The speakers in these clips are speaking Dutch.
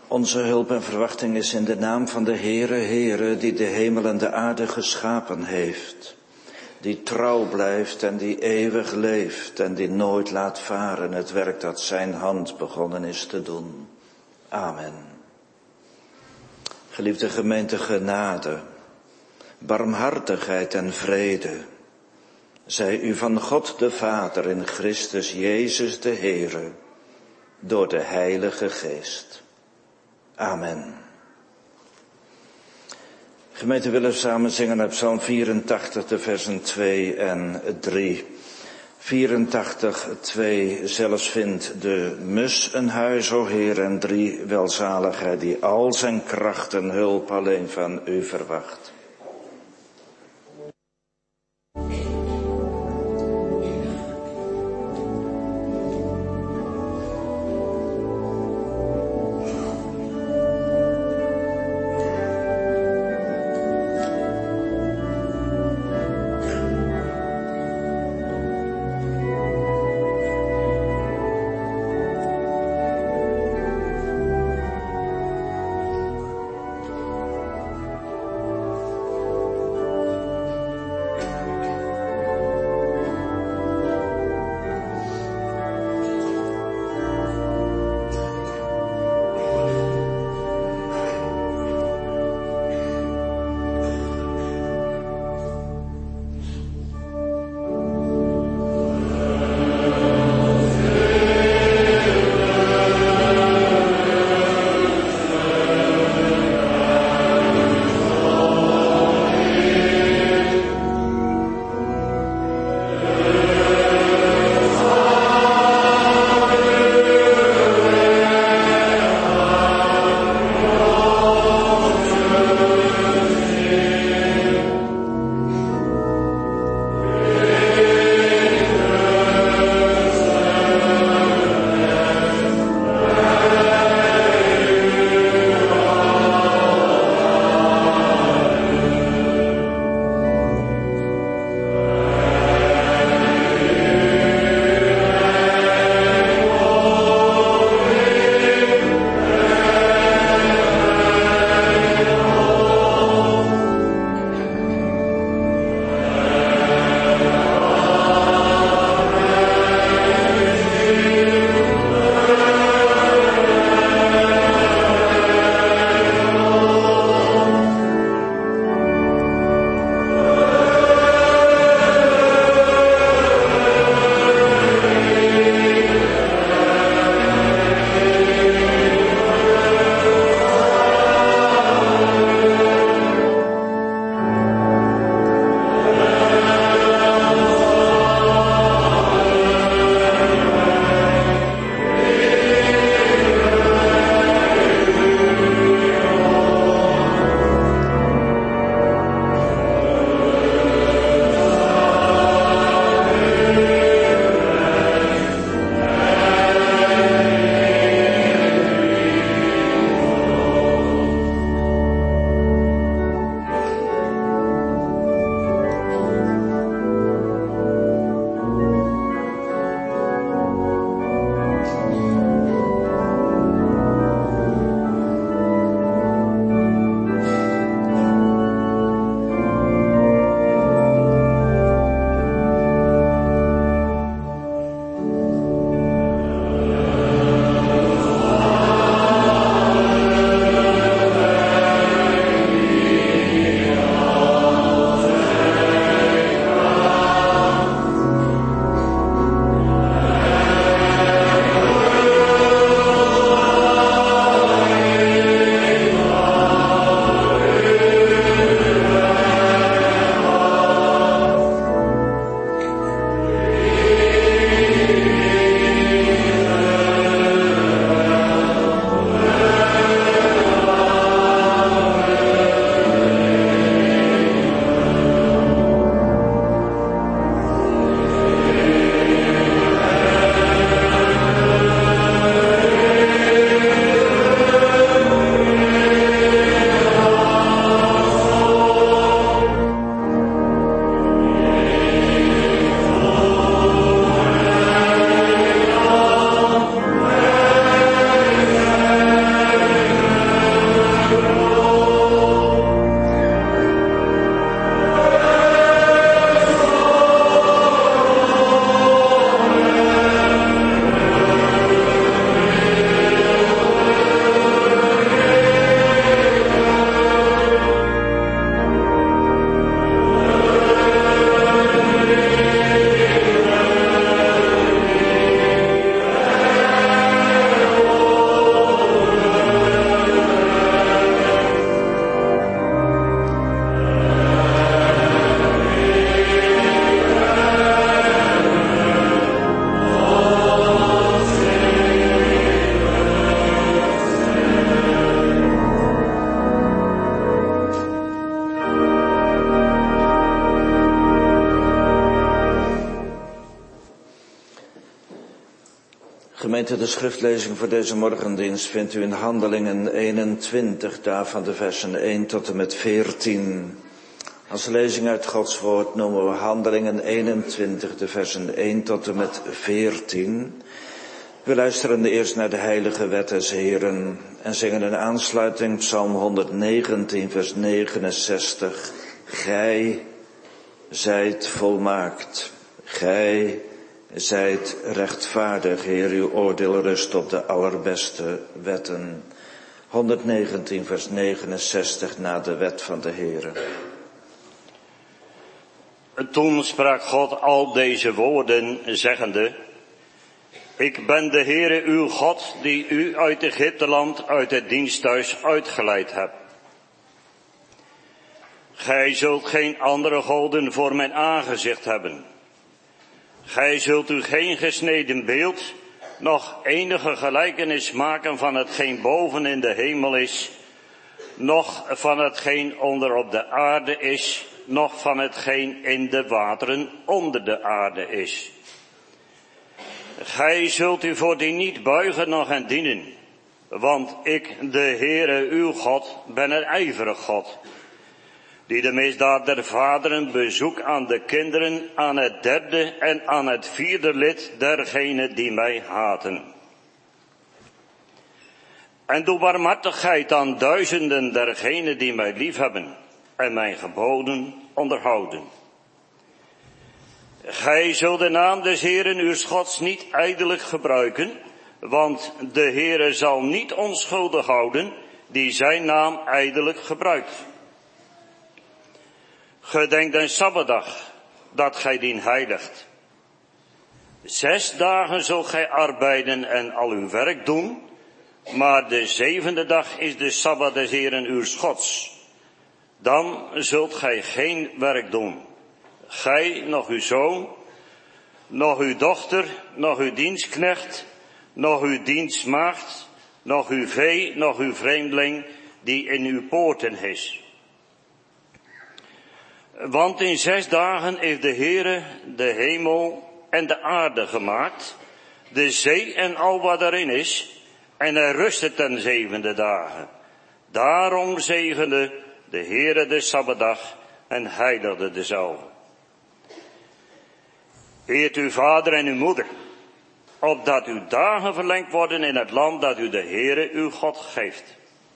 Onze hulp en verwachting is in de naam van de Heere, die de hemel en de aarde geschapen heeft. Die trouw blijft en die eeuwig leeft en die nooit laat varen het werk dat zijn hand begonnen is te doen. Amen. Geliefde gemeente, genade, barmhartigheid en vrede zij u van God de Vader in Christus Jezus de Heere, door de Heilige Geest. Amen. Gemeente, willen we samen zingen uit Psalm 84, de versen 2 en 3. 84, 2, zelfs vindt de mus een huis, o Heer, en 3, welzaligheid die al zijn kracht en hulp alleen van u verwacht. Gemeente, de schriftlezing voor deze morgendienst vindt u in Handelingen 21, daarvan de versen 1 tot en met 14. Als lezing uit Gods woord noemen we Handelingen 21, de versen 1 tot en met 14. We luisteren eerst naar de heilige wet des Heren en zingen in aansluiting Psalm 119, vers 69. Gij zijt volmaakt, gij zijt rechtvaardig, Heer, uw oordeel rust op de allerbeste wetten. 119 vers 69 na de wet van de Heere. Toen sprak God al deze woorden, zeggende: Ik ben de Heere uw God, die u uit Egypteland, uit het diensthuis uitgeleid hebt. Gij zult geen andere goden voor mijn aangezicht hebben. Gij zult u geen gesneden beeld, noch enige gelijkenis maken van hetgeen boven in de hemel is, noch van hetgeen onder op de aarde is, noch van hetgeen in de wateren onder de aarde is. Gij zult u voor die niet buigen noch hen dienen, want ik, de Heere uw God, ben een ijverig God, die de misdaad der vaderen bezoekt aan de kinderen, aan het derde en aan het vierde lid dergenen die mij haten. En doe barmhartigheid aan duizenden dergenen die mij liefhebben en mijn geboden onderhouden. Gij zult de naam des Heeren uws Gods niet ijdelijk gebruiken, want de Heere zal niet onschuldig houden die zijn naam ijdelijk gebruikt. Gedenk den Sabbatdag, dat gij dien heiligt. 6 dagen zult gij arbeiden en al uw werk doen, maar de 7e dag is de Sabbat des Heeren uws Gods. Dan zult gij geen werk doen. Gij, nog uw zoon, nog uw dochter, nog uw dienstknecht, nog uw dienstmaagd, nog uw vee, nog uw vreemdeling, die in uw poorten is. Want in 6 dagen heeft de Heere de hemel en de aarde gemaakt, de zee en al wat erin is, en hij rustte ten 7e dagen. Daarom zegende de Heere de Sabbatdag en heiligde dezelve. Eert uw vader en uw moeder, opdat uw dagen verlengd worden in het land dat u de Heere uw God geeft.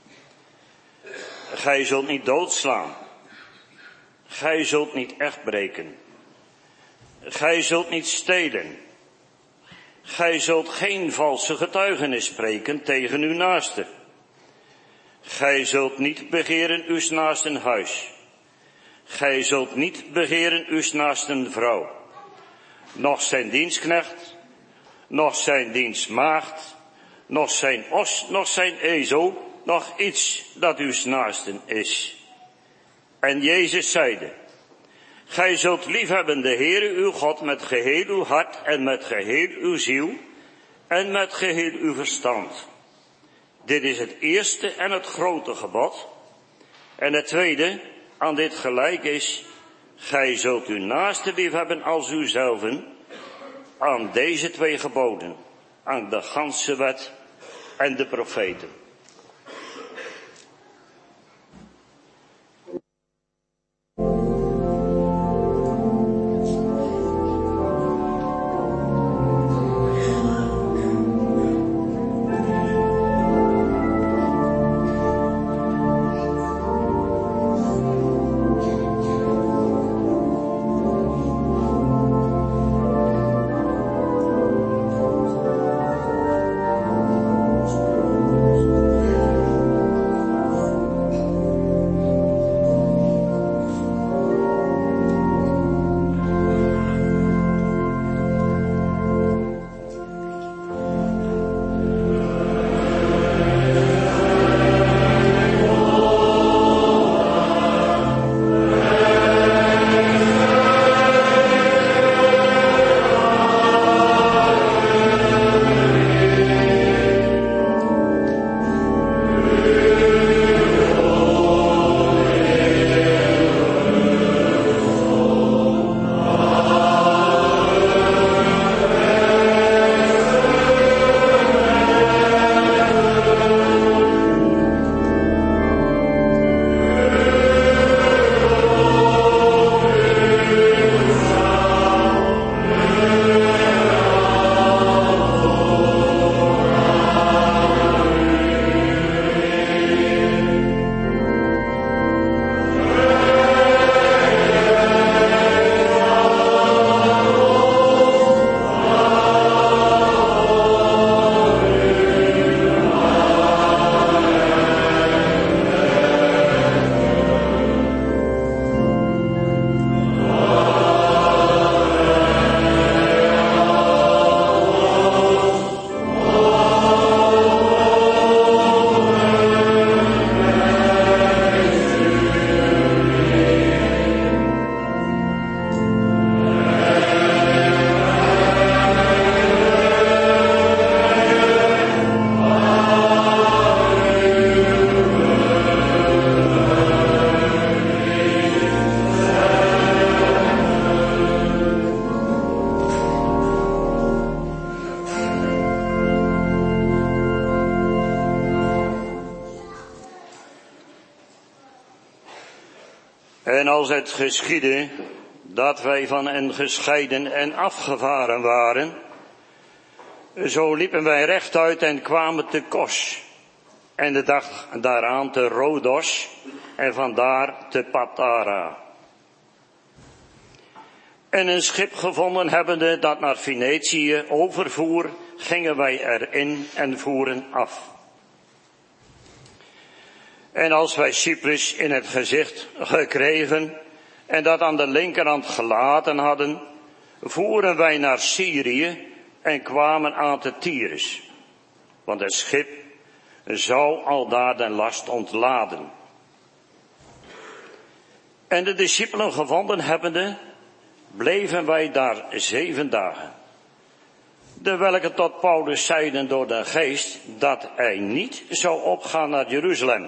Gij zult niet doodslaan. Gij zult niet echt breken. Gij zult niet stelen. Gij zult geen valse getuigenis spreken tegen uw naaste. Gij zult niet begeren uws naasten huis. Gij zult niet begeren uws naasten vrouw. Noch zijn dienstknecht, noch zijn dienstmaagd, noch zijn os, noch zijn ezel, noch iets dat uws naasten is. En Jezus zeide: Gij zult liefhebben de Heere uw God met geheel uw hart en met geheel uw ziel en met geheel uw verstand. Dit is het eerste en het grote gebod. En het tweede aan dit gelijk is: Gij zult uw naaste liefhebben als uzelven. Aan deze 2 geboden, aan de ganse wet en de profeten. En als het geschiedde dat wij van hen gescheiden en afgevaren waren, zo liepen wij rechtuit en kwamen te Kos. En de dag daaraan te Rodos en vandaar te Patara. En een schip gevonden hebbende dat naar Venetië overvoer, gingen wij erin en voeren af. En als wij Cyprus in het gezicht gekregen en dat aan de linkerhand gelaten hadden, voeren wij naar Syrië en kwamen aan te Tyrus. Want het schip zou aldaar den last ontladen. En de discipelen gevonden hebbende, bleven wij daar 7 dagen. De welke tot Paulus zeiden door de geest dat hij niet zou opgaan naar Jeruzalem.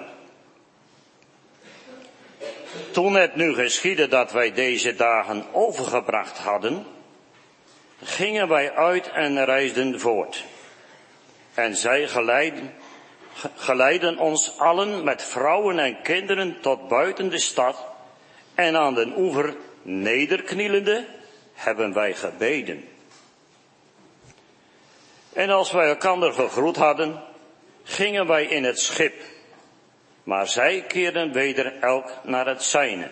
Toen het nu geschiedde dat wij deze dagen overgebracht hadden, gingen wij uit en reisden voort. En zij geleidden ons allen met vrouwen en kinderen tot buiten de stad, en aan den oever nederknielende hebben wij gebeden. En als wij elkander gegroet hadden, gingen wij in het schip, maar zij keerden weder elk naar het zijne.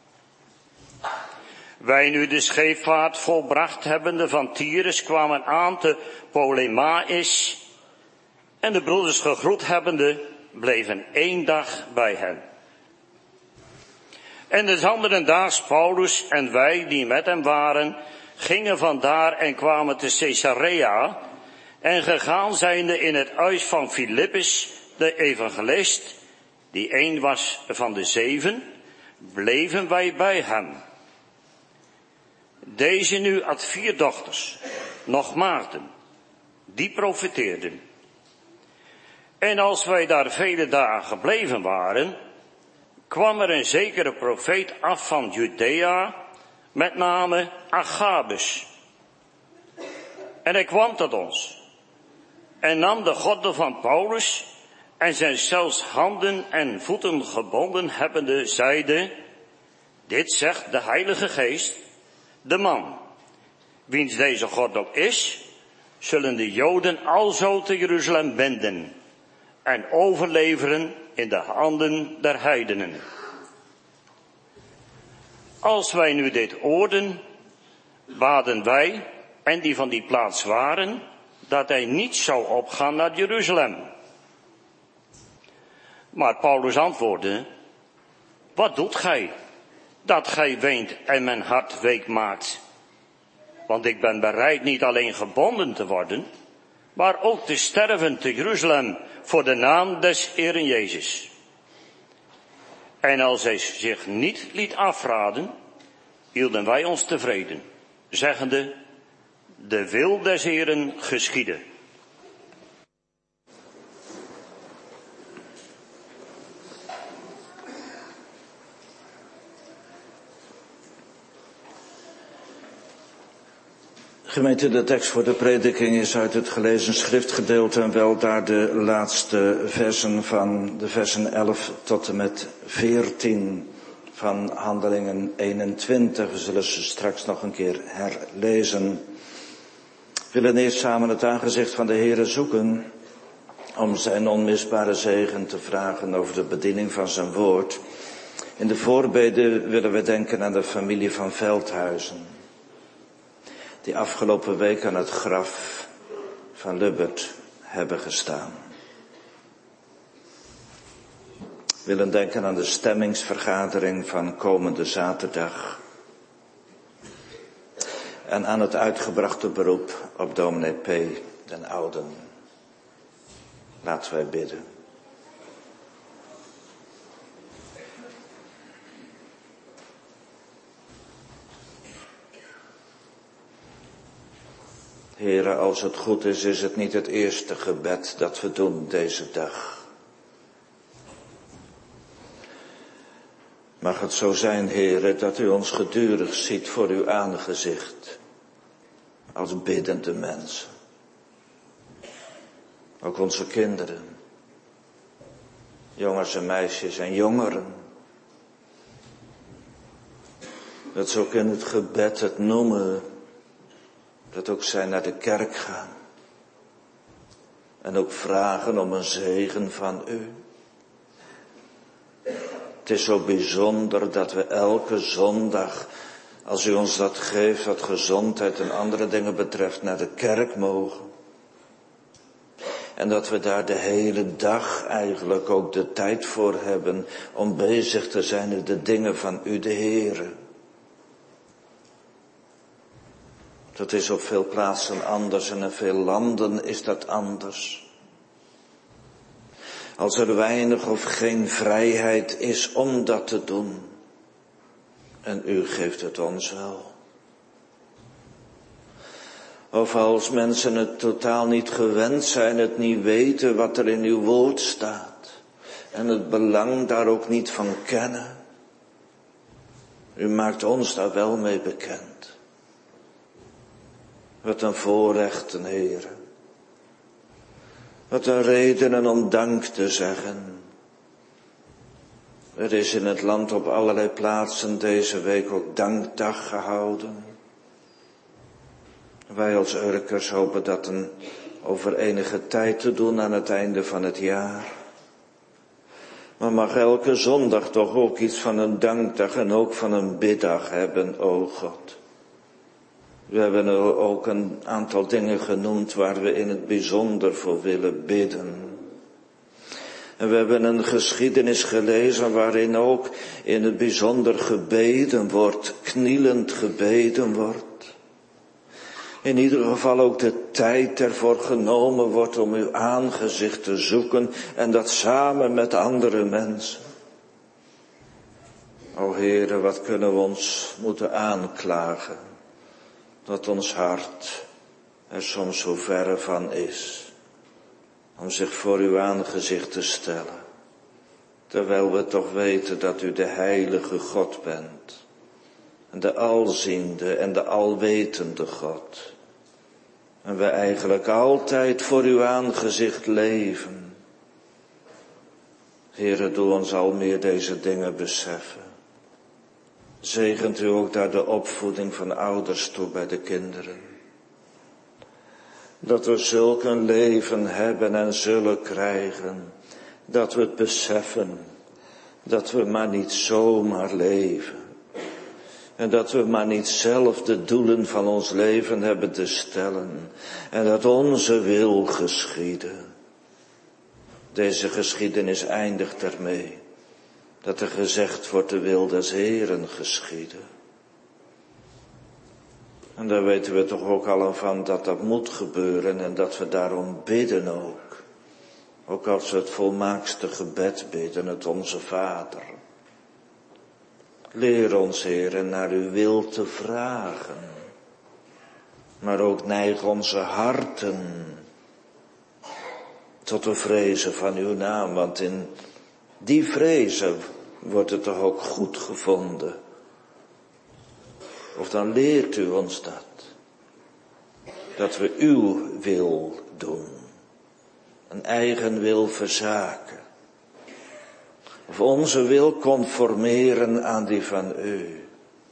Wij nu de scheepvaart volbracht hebbende van Tyrus kwamen aan te Ptolemais, en de broeders gegroet hebbende bleven 1 dag bij hen. En des anderen daags Paulus en wij die met hem waren, gingen vandaar en kwamen te Caesarea, en gegaan zijnde in het huis van Filippus, de evangelist, die een was van de 7, bleven wij bij hem. Deze nu had 4 dochters, nog maagden, die profeteerden. En als wij daar vele dagen gebleven waren, kwam er een zekere profeet af van Judea, met name Agabus. En hij kwam tot ons, en nam de gordel van Paulus, en zijn zelfs handen en voeten gebonden hebbende, zeide, dit zegt de Heilige Geest, de man, wiens deze gordel is, zullen de Joden alzo te Jeruzalem binden en overleveren in de handen der heidenen. Als wij nu dit hoorden, baden wij en die van die plaats waren, dat hij niet zou opgaan naar Jeruzalem. Maar Paulus antwoordde, wat doet gij, dat gij weent en mijn hart week maakt? Want ik ben bereid niet alleen gebonden te worden, maar ook te sterven te Jeruzalem voor de naam des Heeren Jezus. En als hij zich niet liet afraden, hielden wij ons tevreden, zeggende, de wil des Heeren geschiede. Gemeente, de tekst voor de prediking is uit het gelezen schriftgedeelte en wel daar de laatste versen van de versen 11 tot en met 14 van Handelingen 21. We zullen ze straks nog een keer herlezen. We willen eerst samen het aangezicht van de Heere zoeken om zijn onmisbare zegen te vragen over de bediening van zijn woord. In de voorbeden willen we denken aan de familie van Veldhuizen, die afgelopen week aan het graf van Lubbert hebben gestaan. We willen denken aan de stemmingsvergadering van komende zaterdag. En aan het uitgebrachte beroep op dominee P. den Ouden. Laten wij bidden. Heere, als het goed is, is het niet het eerste gebed dat we doen deze dag. Mag het zo zijn, Heere, dat u ons gedurig ziet voor uw aangezicht, als biddende mensen. Ook onze kinderen, jongens en meisjes en jongeren. Dat ze ook in het gebed het noemen. Dat ook zij naar de kerk gaan. En ook vragen om een zegen van u. Het is zo bijzonder dat we elke zondag, als u ons dat geeft, wat gezondheid en andere dingen betreft, naar de kerk mogen. En dat we daar de hele dag eigenlijk ook de tijd voor hebben om bezig te zijn in de dingen van u, de Heere. Dat is op veel plaatsen anders en in veel landen is dat anders. Als er weinig of geen vrijheid is om dat te doen. En u geeft het ons wel. Of als mensen het totaal niet gewend zijn, het niet weten wat er in uw woord staat. En het belang daar ook niet van kennen. U maakt ons daar wel mee bekend. Wat een voorrecht, Heere. Wat een redenen om dank te zeggen. Er is in het land op allerlei plaatsen deze week ook dankdag gehouden. Wij als Urkers hopen dat over enige tijd te doen aan het einde van het jaar. Maar mag elke zondag toch ook iets van een dankdag en ook van een biddag hebben, o God. We hebben er ook een aantal dingen genoemd waar we in het bijzonder voor willen bidden. En we hebben een geschiedenis gelezen waarin ook in het bijzonder gebeden wordt, knielend gebeden wordt. In ieder geval ook de tijd ervoor genomen wordt om uw aangezicht te zoeken en dat samen met andere mensen. O Heere, wat kunnen we ons moeten aanklagen, dat ons hart er soms zo verre van is, om zich voor uw aangezicht te stellen, terwijl we toch weten dat u de heilige God bent, en de alziende en de alwetende God. En we eigenlijk altijd voor uw aangezicht leven. Heere, doe ons al meer deze dingen beseffen. Zegent u ook daar de opvoeding van ouders toe bij de kinderen. Dat we zulk een leven hebben en zullen krijgen, dat we het beseffen, dat we maar niet zomaar leven. En dat we maar niet zelf de doelen van ons leven hebben te stellen. En dat onze wil geschieden. Deze geschiedenis eindigt ermee. Dat er gezegd wordt, de wil des Heeren geschieden. En daar weten we toch ook al van dat dat moet gebeuren en dat we daarom bidden ook. Ook als we het volmaakste gebed bidden, het Onze Vader. Leer ons, Heer, naar uw wil te vragen. Maar ook neig onze harten tot de vrezen van uw naam. Want in die vrezen wordt het toch ook goed gevonden. Of dan leert u ons dat. Dat we uw wil doen. Een eigen wil verzaken. Of onze wil conformeren aan die van u.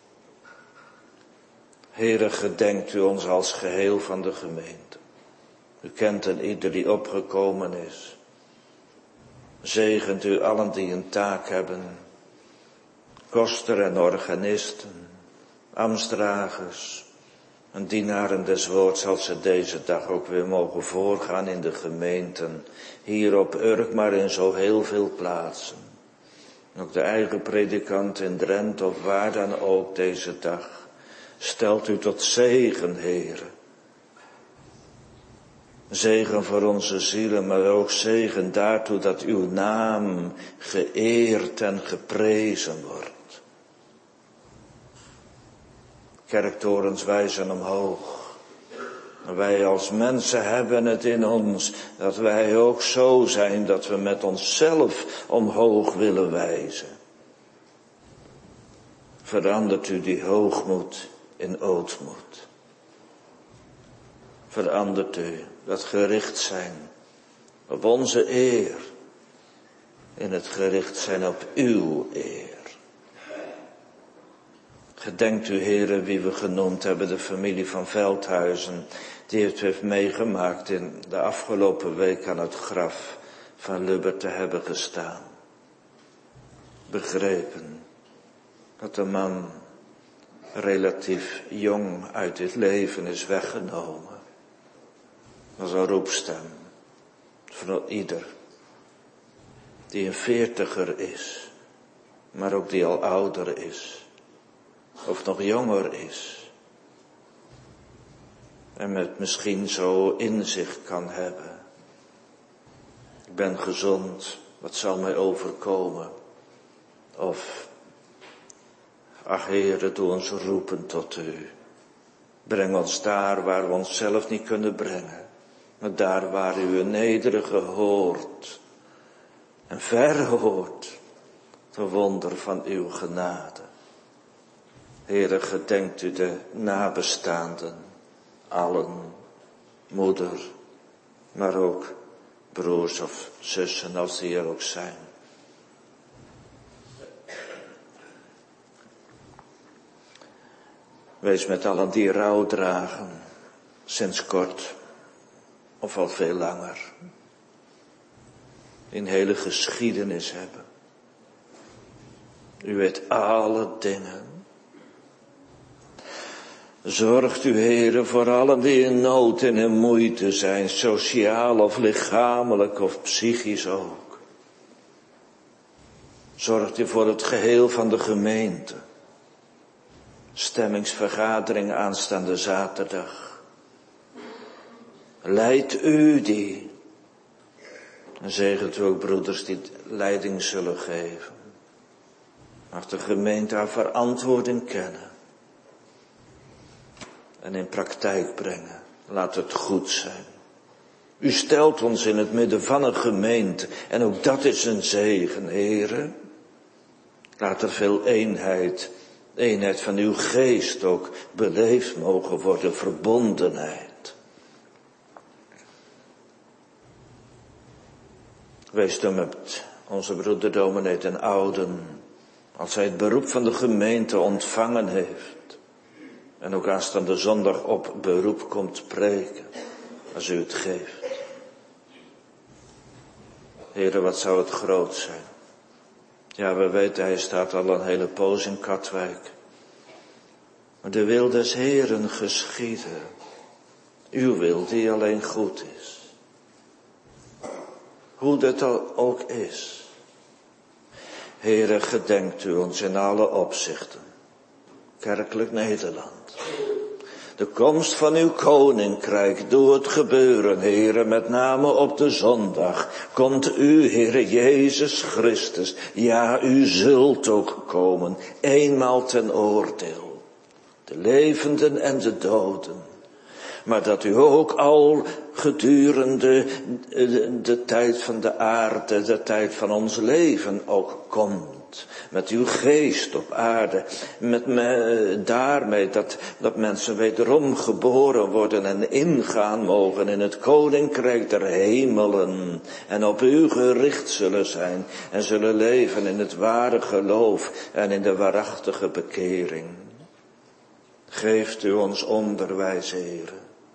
Heere, gedenkt u ons als geheel van de gemeente. U kent en ieder die opgekomen is. Zegent u allen die een taak hebben. Koster en organisten, ambtsdragers en dienaren des woords, als ze deze dag ook weer mogen voorgaan in de gemeenten. Hier op Urk, maar in zo heel veel plaatsen. Ook de eigen predikant in Drenthe of waar dan ook deze dag. Stelt u tot zegen, Heere. Zegen voor onze zielen, maar ook zegen daartoe dat uw naam geëerd en geprezen wordt. Kerktorens wijzen omhoog. Wij als mensen hebben het in ons dat wij ook zo zijn dat we met onszelf omhoog willen wijzen. Verandert u die hoogmoed in ootmoed. Verandert u dat gericht zijn op onze eer in het gericht zijn op uw eer. Gedenkt u, Heere, wie we genoemd hebben, de familie van Veldhuizen, die het heeft meegemaakt in de afgelopen week aan het graf van Lubbe te hebben gestaan. Begrepen dat de man relatief jong uit dit leven is weggenomen. Dat is een roepstem voor ieder die een 40er is, maar ook die al ouder is, of nog jonger is, en met misschien zo inzicht kan hebben. Ik ben gezond, wat zal mij overkomen? Of, ach Heere, doe ons roepen tot u. Breng ons daar waar we onszelf niet kunnen brengen, maar daar waar u een nederige hoort en verre hoort, de wonder van uw genade. Heere, gedenkt u de nabestaanden, allen, moeder, maar ook broers of zussen als die er ook zijn. Wees met allen die rouw dragen, sinds kort of al veel langer, die een hele geschiedenis hebben. U weet alle dingen. Zorgt u, Heere, voor allen die in nood en in moeite zijn, sociaal of lichamelijk of psychisch ook. Zorgt u voor het geheel van de gemeente. Stemmingsvergadering aanstaande zaterdag. Leidt u die. En zegent u ook broeders die leiding zullen geven. Mag de gemeente haar verantwoording kennen. En in praktijk brengen. Laat het goed zijn. U stelt ons in het midden van een gemeente. En ook dat is een zegen, Heere. Laat er veel eenheid van uw geest ook beleefd mogen worden, verbondenheid. Wees dan met onze broeder dominee ten Ouden, als hij het beroep van de gemeente ontvangen heeft, en ook aanstaande zondag op beroep komt preken, als u het geeft. Heere, wat zou het groot zijn. Ja, we weten, hij staat al een hele poos in Katwijk. Maar de wil des Heeren geschieden. Uw wil die alleen goed is. Hoe dat ook is. Heere, gedenkt u ons in alle opzichten. Kerkelijk Nederland. De komst van uw koninkrijk, doe het gebeuren, Heere, met name op de zondag. Komt u, Heere Jezus Christus, ja, u zult ook komen, eenmaal ten oordeel. De levenden en de doden. Maar dat u ook al gedurende de tijd van de aarde, de tijd van ons leven ook komt. Met uw geest op aarde. Daarmee dat mensen wederom geboren worden en ingaan mogen in het koninkrijk der hemelen. En op u gericht zullen zijn en zullen leven in het ware geloof en in de waarachtige bekering. Geeft u ons onderwijs, Heere.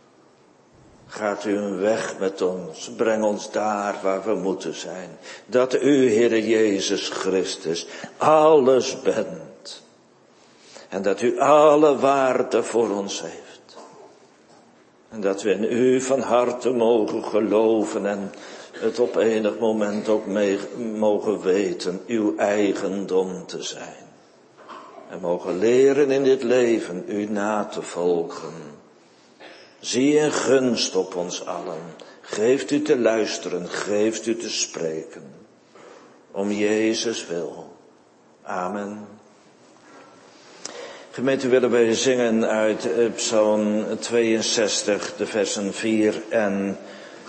Gaat u een weg met ons, breng ons daar waar we moeten zijn. Dat u, Heere Jezus Christus, alles bent. En dat u alle waarde voor ons heeft. En dat we in u van harte mogen geloven en het op enig moment ook mogen weten uw eigendom te zijn. En mogen leren in dit leven u na te volgen. Zie een gunst op ons allen. Geeft u te luisteren, geeft u te spreken. Om Jezus wil. Amen. Gemeente, willen wij zingen uit Psalm 62, de versen 4 en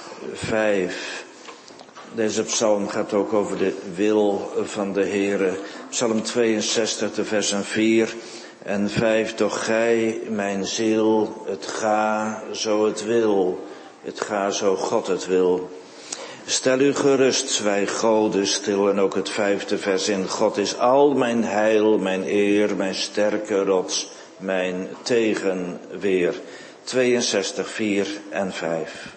5. Deze psalm gaat ook over de wil van de Heere. Psalm 62, de versen 4 en 5. Doch gij, mijn ziel, het ga zo het wil. Het ga zo God het wil. Stel u gerust, wij goden stil. En ook het 5e vers in. God is al mijn heil, mijn eer, mijn sterke rots, mijn tegenweer. 62, 4 en 5.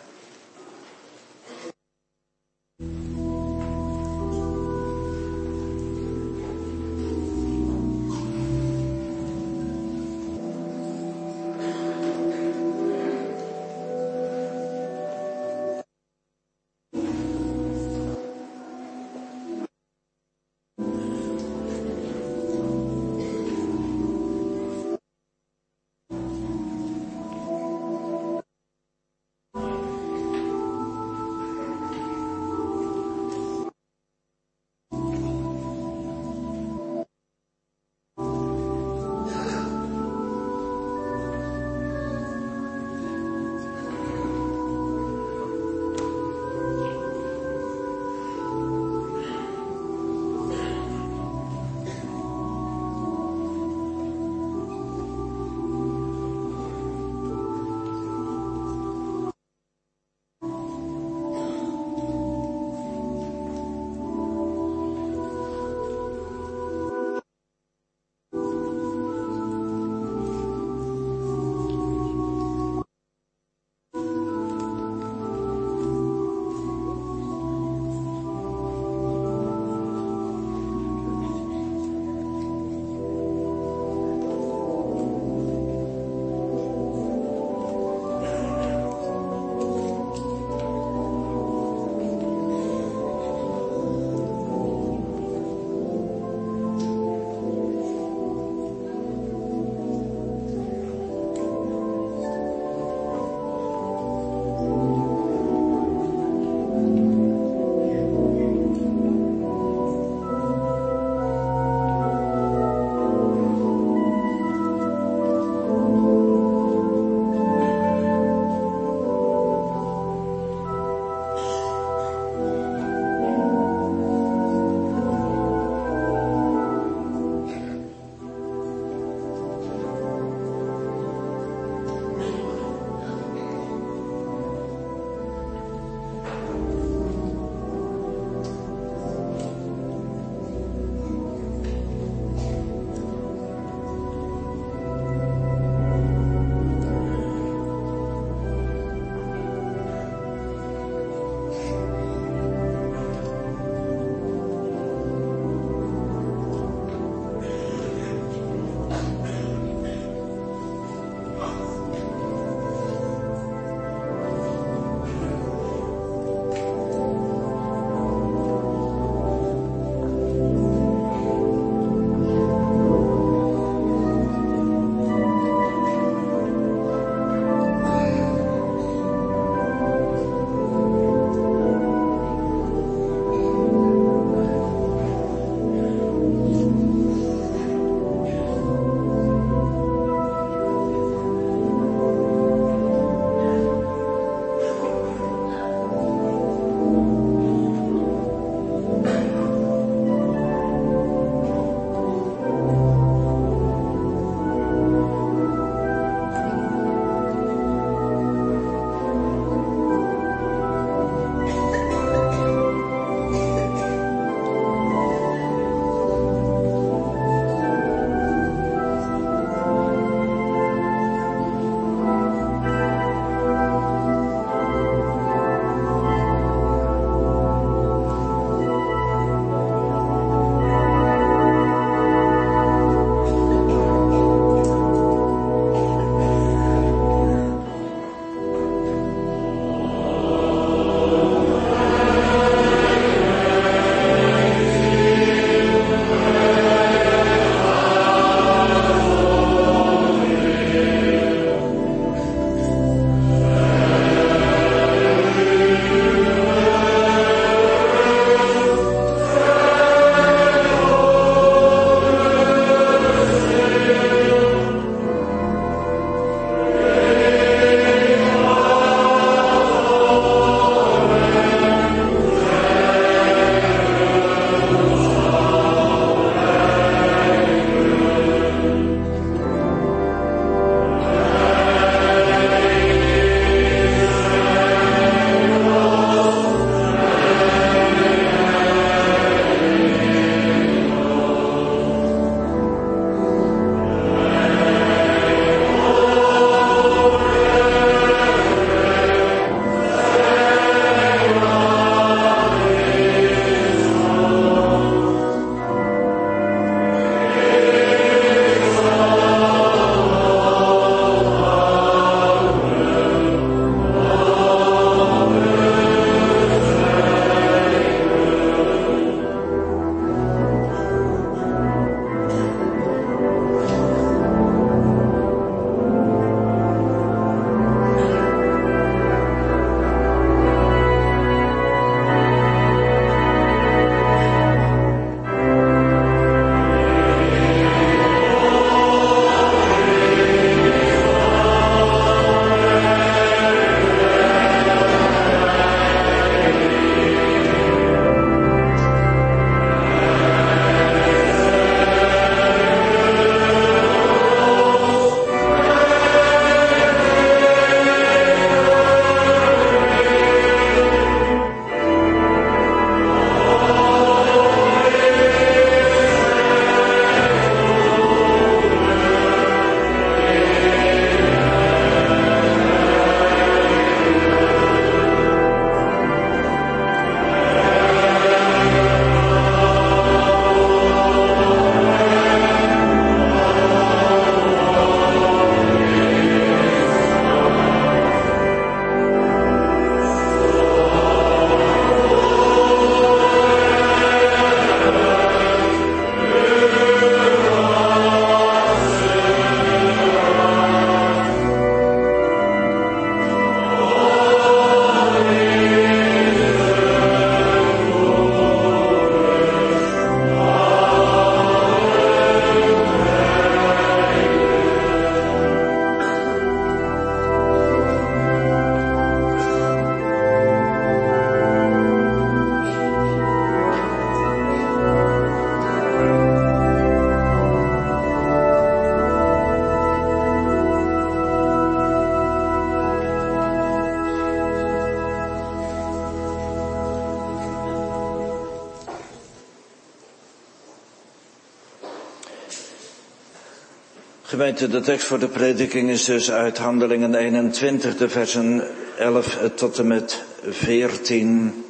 Gemeente, de tekst voor de prediking is dus uit Handelingen 21, de versen 11 tot en met 14.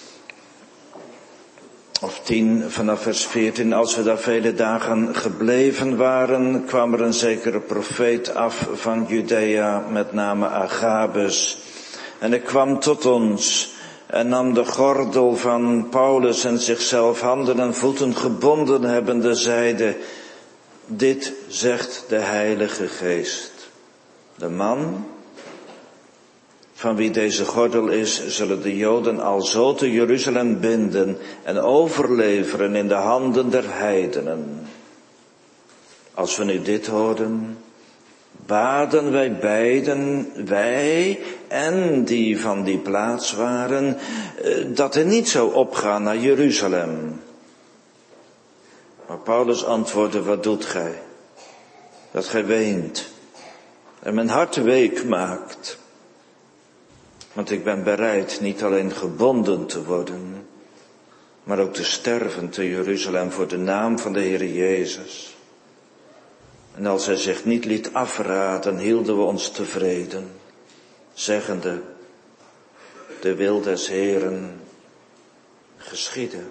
Of 10 vanaf vers 14. Als we daar vele dagen gebleven waren, kwam er een zekere profeet af van Judea, met name Agabus. En hij kwam tot ons en nam de gordel van Paulus en zichzelf, handen en voeten gebonden hebbende, zeide: dit zegt de Heilige Geest. De man van wie deze gordel is, zullen de Joden alzo te Jeruzalem binden en overleveren in de handen der heidenen. Als we nu dit hoorden, baden wij beiden, wij en die van die plaats waren, dat hij niet zou opgaan naar Jeruzalem. Maar Paulus antwoordde: wat doet gij? Dat gij weent en mijn hart week maakt. Want ik ben bereid niet alleen gebonden te worden, maar ook te sterven te Jeruzalem voor de naam van de Heer Jezus. En als hij zich niet liet afraden, hielden we ons tevreden, zeggende: de wil des Heeren geschieden.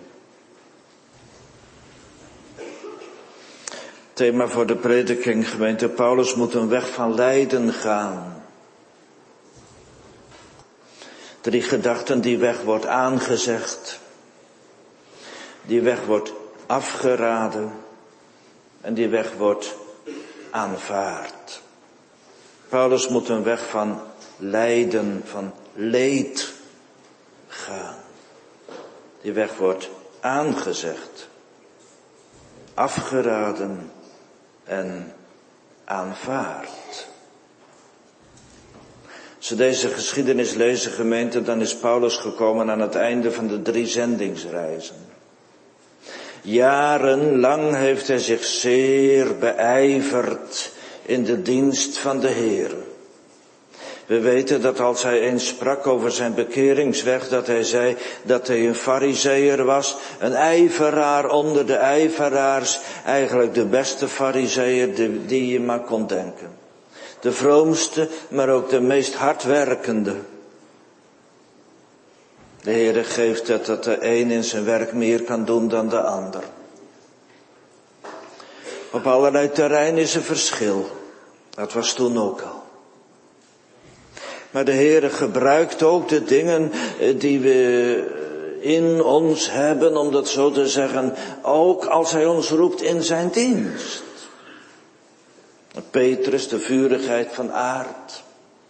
Thema voor de prediking, gemeente: Paulus moet een weg van lijden gaan. 3 gedachten: die weg wordt aangezegd, die weg wordt afgeraden en die weg wordt aanvaard. Paulus moet een weg van lijden, van leed gaan. Die weg wordt aangezegd, afgeraden en aanvaard. Als we deze geschiedenis lezen, gemeente, dan is Paulus gekomen aan het einde van de 3 zendingsreizen. Jarenlang heeft hij zich zeer beijverd in de dienst van de Heer. We weten dat als hij eens sprak over zijn bekeringsweg, dat hij zei dat hij een farizeeër was, een ijveraar onder de ijveraars, eigenlijk de beste farizeeër die je maar kon denken. De vroomste, maar ook de meest hardwerkende. De Heere geeft het dat de een in zijn werk meer kan doen dan de ander. Op allerlei terreinen is er verschil. Dat was toen ook al. Maar de Heere gebruikt ook de dingen die we in ons hebben, om dat zo te zeggen, ook als hij ons roept in zijn dienst. Petrus, de vurigheid van aard.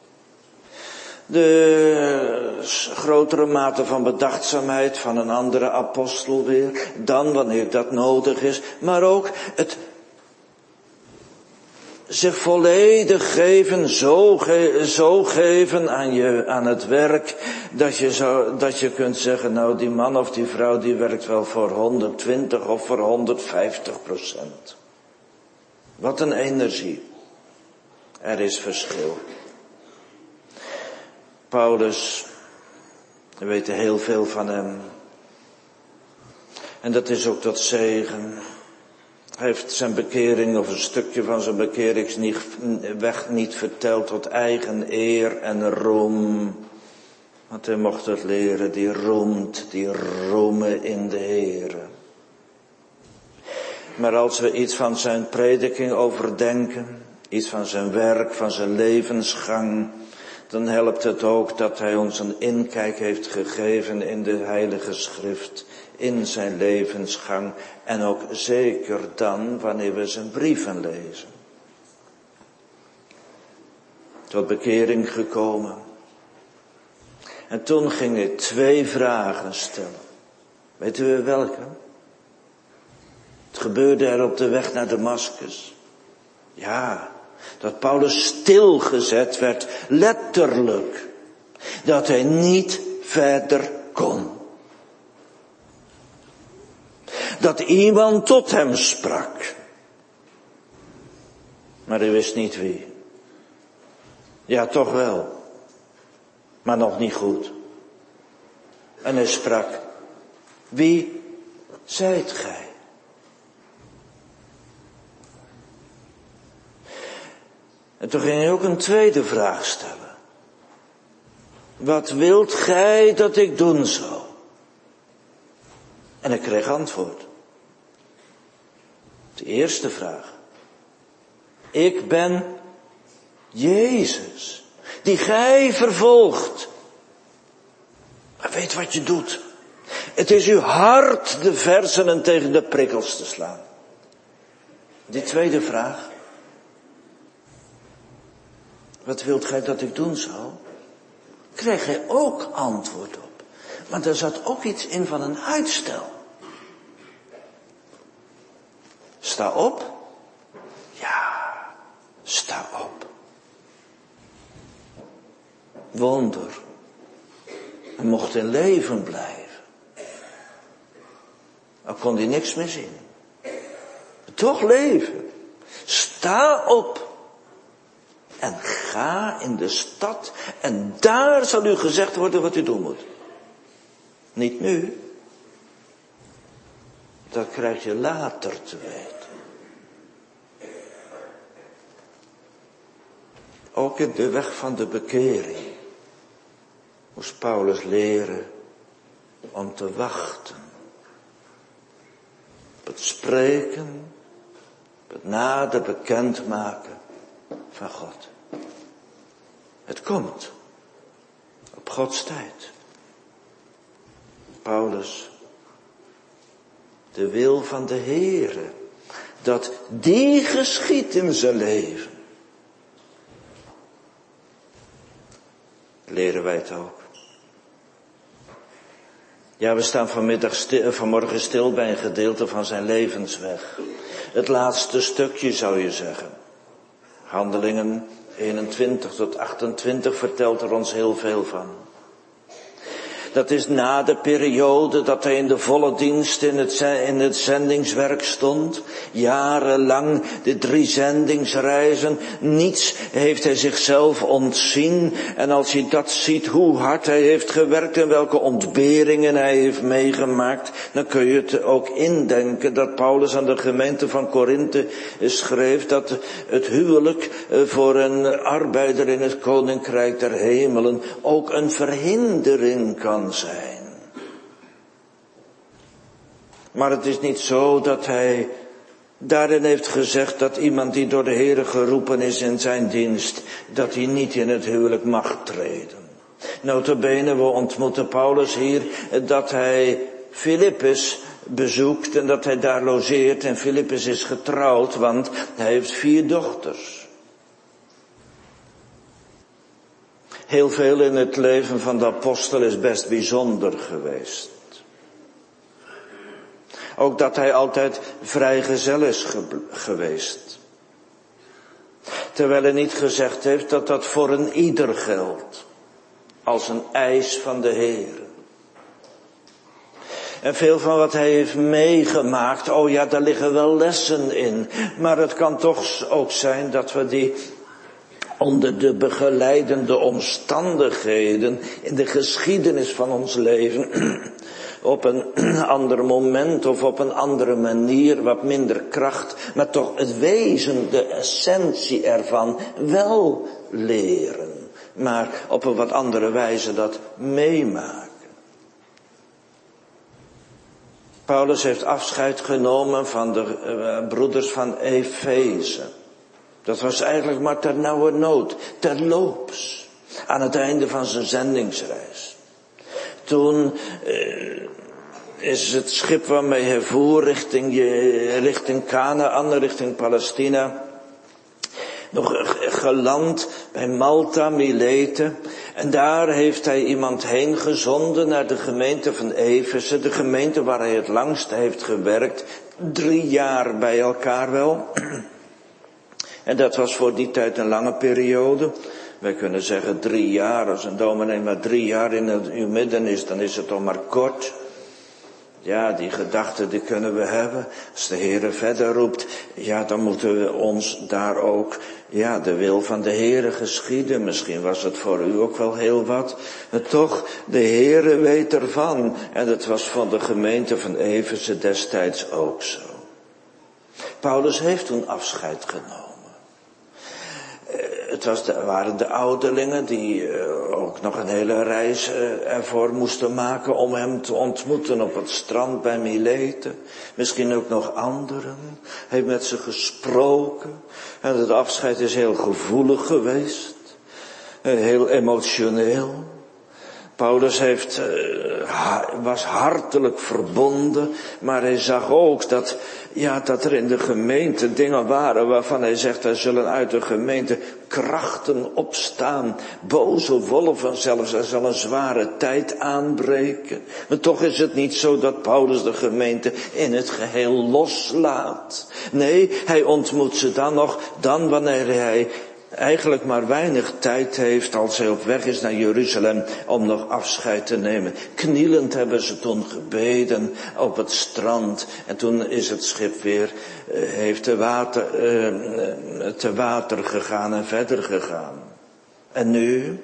De grotere mate van bedachtzaamheid van een andere apostel weer. Dan wanneer dat nodig is. Maar ook het zich volledig geven, zo geven aan het werk, dat je kunt zeggen, nou die man of die vrouw die werkt wel voor 120 of voor 150%. Wat een energie. Er is verschil. Paulus, we weten heel veel van hem. En dat is ook tot zegen. Hij heeft zijn bekering, of een stukje van zijn bekeringsweg niet verteld tot eigen eer en roem. Want hij mocht het leren, die roemen in de Heere. Maar als we iets van zijn prediking overdenken, iets van zijn werk, van zijn levensgang, dan helpt het ook dat hij ons een inkijk heeft gegeven in de Heilige Schrift, in zijn levensgang en ook zeker dan wanneer we zijn brieven lezen. Tot bekering gekomen. En toen ging hij 2 vragen stellen. Weet u welke? Het gebeurde er op de weg naar Damaskus. Ja, dat Paulus stilgezet werd, letterlijk. Dat hij niet verder kon. Dat iemand tot hem sprak. Maar hij wist niet wie. Ja, toch wel. Maar nog niet goed. En hij sprak: wie zijt gij? En toen ging hij ook een tweede vraag stellen. Wat wilt gij dat ik doen zou? En hij kreeg antwoord. De eerste vraag. Ik ben Jezus, die gij vervolgt. Maar weet wat je doet. Het is uw hart de versenen tegen de prikkels te slaan. Die tweede vraag. Wat wilt gij dat ik doen zou? Kreeg hij ook antwoord op. Maar er zat ook iets in van een uitstel. Sta op. Ja, sta op. Wonder. Hij mocht in leven blijven. Al kon hij niks meer zien. Toch leven. Sta op. En ga in de stad. En daar zal u gezegd worden wat u doen moet. Niet nu. Dat krijg je later te weten. Ook in de weg van de bekering moest Paulus leren om te wachten. Op het spreken, op het nader bekendmaken van God. Het komt op Gods tijd. Paulus, de wil van de Heere, dat die geschiedt in zijn leven. Leren wij het ook. Ja, we staan vanmorgen stil bij een gedeelte van zijn levensweg. Het laatste stukje zou je zeggen. Handelingen 21 tot 28 vertelt er ons heel veel van. Dat is na de periode dat hij in de volle dienst in het zendingswerk stond. Jarenlang de 3 zendingsreizen. Niets heeft hij zichzelf ontzien. En als je dat ziet, hoe hard hij heeft gewerkt en welke ontberingen hij heeft meegemaakt, dan kun je het ook indenken dat Paulus aan de gemeente van Korinthe schreef dat het huwelijk voor een arbeider in het koninkrijk der hemelen ook een verhindering kan zijn. Maar het is niet zo dat hij daarin heeft gezegd dat iemand die door de Heere geroepen is in zijn dienst, dat hij niet in het huwelijk mag treden. Nota bene, we ontmoeten Paulus hier dat hij Filippus bezoekt en dat hij daar logeert. En Filippus is getrouwd, want hij heeft 4 dochters. Heel veel in het leven van de apostel is best bijzonder geweest. Ook dat hij altijd vrijgezel is geweest. Terwijl hij niet gezegd heeft dat dat voor een ieder geldt. Als een eis van de Heer. En veel van wat hij heeft meegemaakt, oh ja, daar liggen wel lessen in. Maar het kan toch ook zijn dat we die onder de begeleidende omstandigheden in de geschiedenis van ons leven op een ander moment of op een andere manier, wat minder kracht, maar toch het wezen, de essentie ervan wel leren. Maar op een wat andere wijze dat meemaken. Paulus heeft afscheid genomen van de broeders van Efeze. Dat was eigenlijk maar ter nauwe nood, terloops, aan het einde van zijn zendingsreis. Toen is het schip waarmee hij voer richting Kanaan, richting Palestina, nog geland bij Malta, Milete. En daar heeft hij iemand heen gezonden naar de gemeente van Efeze, de gemeente waar hij het langst heeft gewerkt, 3 jaar bij elkaar wel. En dat was voor die tijd een lange periode. Wij kunnen zeggen 3 jaar, als een dominee maar 3 jaar in uw midden is, dan is het toch maar kort. Ja, die gedachten die kunnen we hebben. Als de Heere verder roept, ja, dan moeten we ons daar ook, ja, de wil van de Heere geschieden. Misschien was het voor u ook wel heel wat. Maar toch, de Heere weet ervan. En het was van de gemeente van Efeze destijds ook zo. Paulus heeft toen afscheid genomen. waren de ouderlingen die ook nog een hele reis ervoor moesten maken om hem te ontmoeten op het strand bij Mileten. Misschien ook nog anderen. Hij heeft met ze gesproken. En het afscheid is heel gevoelig geweest. Heel emotioneel. Paulus was hartelijk verbonden, maar hij zag ook dat er in de gemeente dingen waren waarvan hij zegt, er zullen uit de gemeente krachten opstaan, boze wolven zelfs, er zal een zware tijd aanbreken. Maar toch is het niet zo dat Paulus de gemeente in het geheel loslaat. Nee, hij ontmoet ze dan wanneer hij eigenlijk maar weinig tijd heeft als hij op weg is naar Jeruzalem om nog afscheid te nemen. Knielend hebben ze toen gebeden op het strand en toen is het schip weer, heeft te water gegaan en verder gegaan. En nu?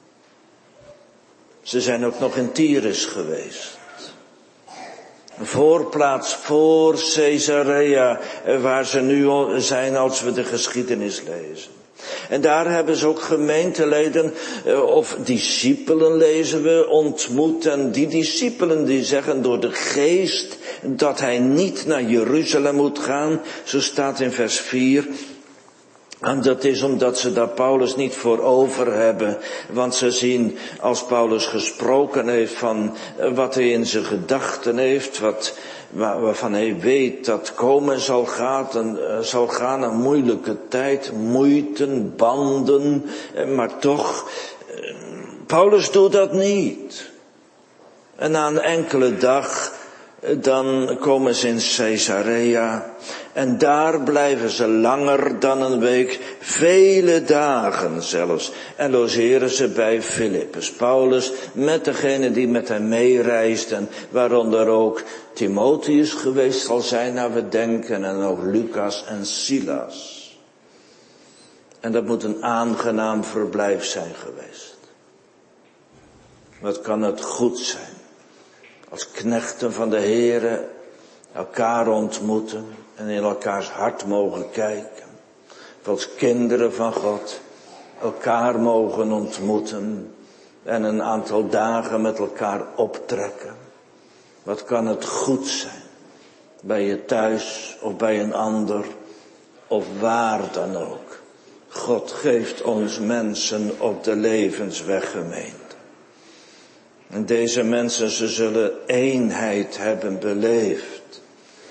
Ze zijn ook nog in Tyrus geweest. Een voorplaats voor Caesarea, waar ze nu zijn als we de geschiedenis lezen. En daar hebben ze ook gemeenteleden of discipelen, lezen we, ontmoet. En die discipelen die zeggen door de geest dat hij niet naar Jeruzalem moet gaan. Zo staat in vers 4. En dat is omdat ze daar Paulus niet voor over hebben. Want ze zien als Paulus gesproken heeft van wat hij in zijn gedachten heeft. Waarvan hij weet dat komen zal gaan een moeilijke tijd. Moeiten, banden. Maar toch, Paulus doet dat niet. En na een enkele dag, dan komen ze in Caesarea. En daar blijven ze langer dan een week, vele dagen zelfs. En logeren ze bij Filippus. Paulus met degene die met hem meereisden, waaronder ook Timotheus geweest zal zijn, naar we denken, en ook Lucas en Silas. En dat moet een aangenaam verblijf zijn geweest. Wat kan het goed zijn, als knechten van de Heere elkaar ontmoeten en in elkaars hart mogen kijken. Als kinderen van God elkaar mogen ontmoeten en een aantal dagen met elkaar optrekken. Wat kan het goed zijn, bij je thuis of bij een ander of waar dan ook. God geeft ons mensen op de levensweg, gemeente. En deze mensen, ze zullen eenheid hebben beleefd.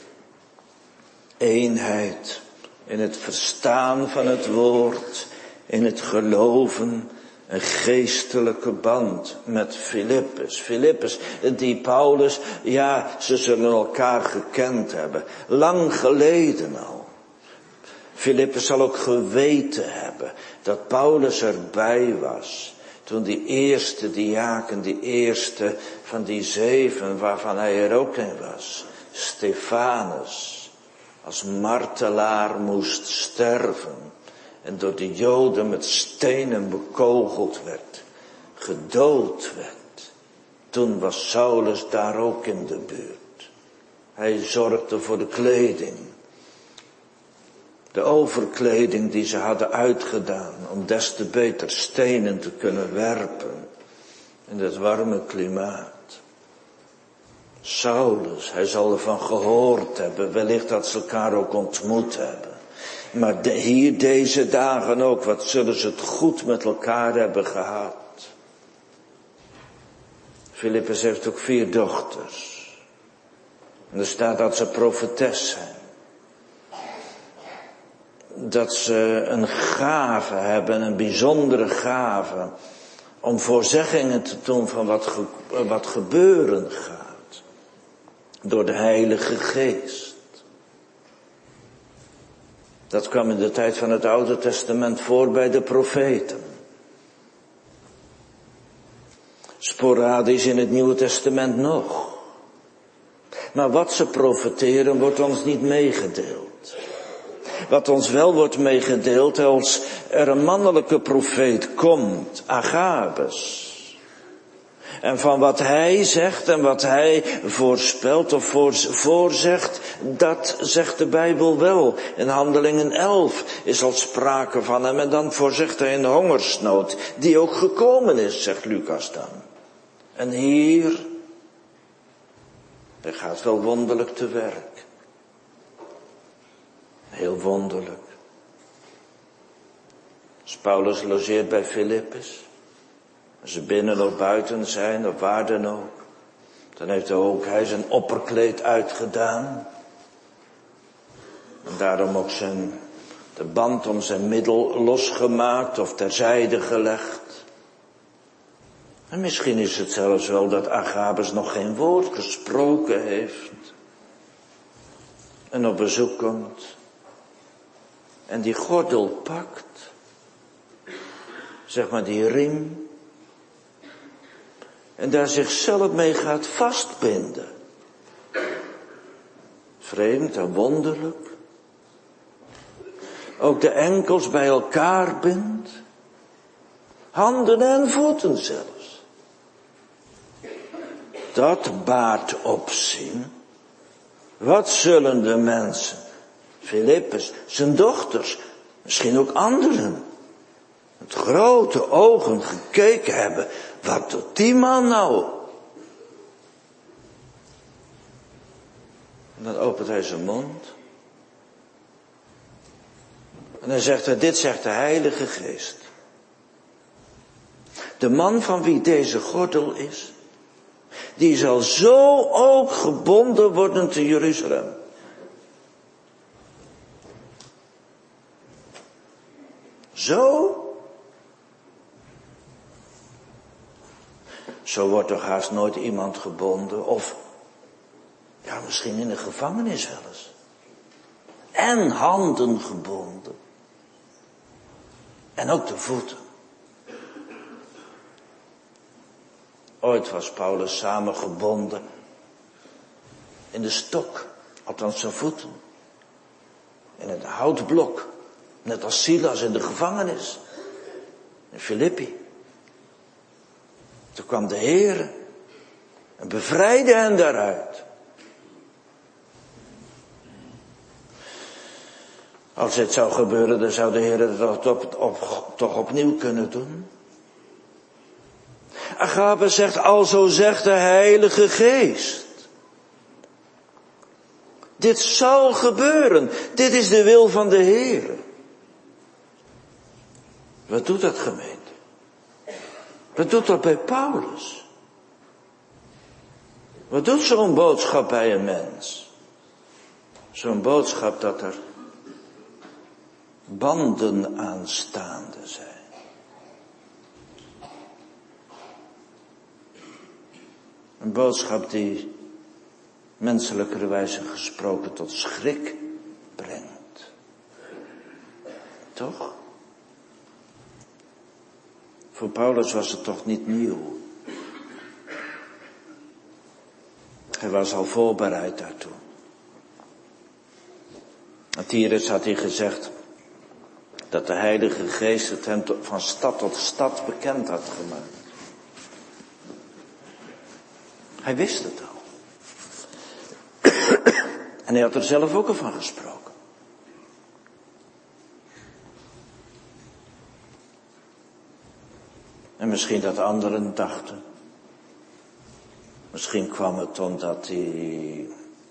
Eenheid in het verstaan van het woord, in het geloven, een geestelijke band met Filippus. Filippus, die Paulus, ze zullen elkaar gekend hebben. Lang geleden al. Filippus zal ook geweten hebben dat Paulus erbij was. Toen die eerste diaken, die eerste van die 7, waarvan hij er ook in was, Stefanus, als martelaar moest sterven en door de Joden met stenen bekogeld werd, gedood werd. Toen was Saulus daar ook in de buurt. Hij zorgde voor de kleding. De overkleding die ze hadden uitgedaan om des te beter stenen te kunnen werpen in het warme klimaat. Saulus, hij zal ervan gehoord hebben, wellicht dat ze elkaar ook ontmoet hebben. Maar hier deze dagen ook, wat zullen ze het goed met elkaar hebben gehad. Filippus heeft ook 4 dochters. En er staat dat ze profetes zijn. Dat ze een gave hebben, een bijzondere gave, om voorzeggingen te doen van wat gebeuren gaat. Door de Heilige Geest. Dat kwam in de tijd van het Oude Testament voor bij de profeten. Sporadisch in het Nieuwe Testament nog. Maar wat ze profeteren wordt ons niet meegedeeld. Wat ons wel wordt meegedeeld als er een mannelijke profeet komt, Agabus. En van wat hij zegt en wat hij voorspelt of voorzegt, dat zegt de Bijbel wel. In Handelingen 11 is al sprake van hem en dan voorzegt hij een hongersnood, die ook gekomen is, zegt Lucas dan. En hier, hij gaat wel wonderlijk te werk. Heel wonderlijk. Als Paulus logeert bij Filippus, als ze binnen of buiten zijn, of waar dan ook, dan heeft ook hij zijn opperkleed uitgedaan. En daarom ook de band om zijn middel losgemaakt of terzijde gelegd. En misschien is het zelfs wel dat Agabus nog geen woord gesproken heeft. En op bezoek komt. En die gordel pakt. Zeg maar die riem. En daar zichzelf mee gaat vastbinden. Vreemd en wonderlijk. Ook de enkels bij elkaar bindt. Handen en voeten zelfs. Dat baart opzien. Wat zullen de mensen, Filippus, zijn dochters, misschien ook anderen, met grote ogen gekeken hebben. Wat doet die man nou? En dan opent hij zijn mond. En dan zegt hij, dit zegt de Heilige Geest. De man van wie deze gordel is, die zal zo ook gebonden worden te Jeruzalem. Zo? Zo wordt toch haast nooit iemand gebonden. Of, ja, misschien in de gevangenis wel eens. En handen gebonden. En ook de voeten. Ooit was Paulus samengebonden in de stok, althans zijn voeten. In het houtblok, net als Silas in de gevangenis. In Filippi. Toen kwam de Heere en bevrijdde hen daaruit. Als dit zou gebeuren, dan zou de Heere het toch opnieuw kunnen doen. Agabus zegt, alzo zegt de Heilige Geest. Dit zal gebeuren. Dit is de wil van de Heere. Wat doet dat, gemeente? Wat doet dat bij Paulus? Wat doet zo'n boodschap bij een mens? Zo'n boodschap dat er banden aanstaande zijn. Een boodschap die menselijkerwijze gesproken tot schrik brengt. Toch? Voor Paulus was het toch niet nieuw. Hij was al voorbereid daartoe. En Tyrus had hij gezegd dat de Heilige Geest het hem van stad tot stad bekend had gemaakt. Hij wist het al. En hij had er zelf ook al van gesproken. En misschien dat anderen dachten. Misschien kwam het omdat hij,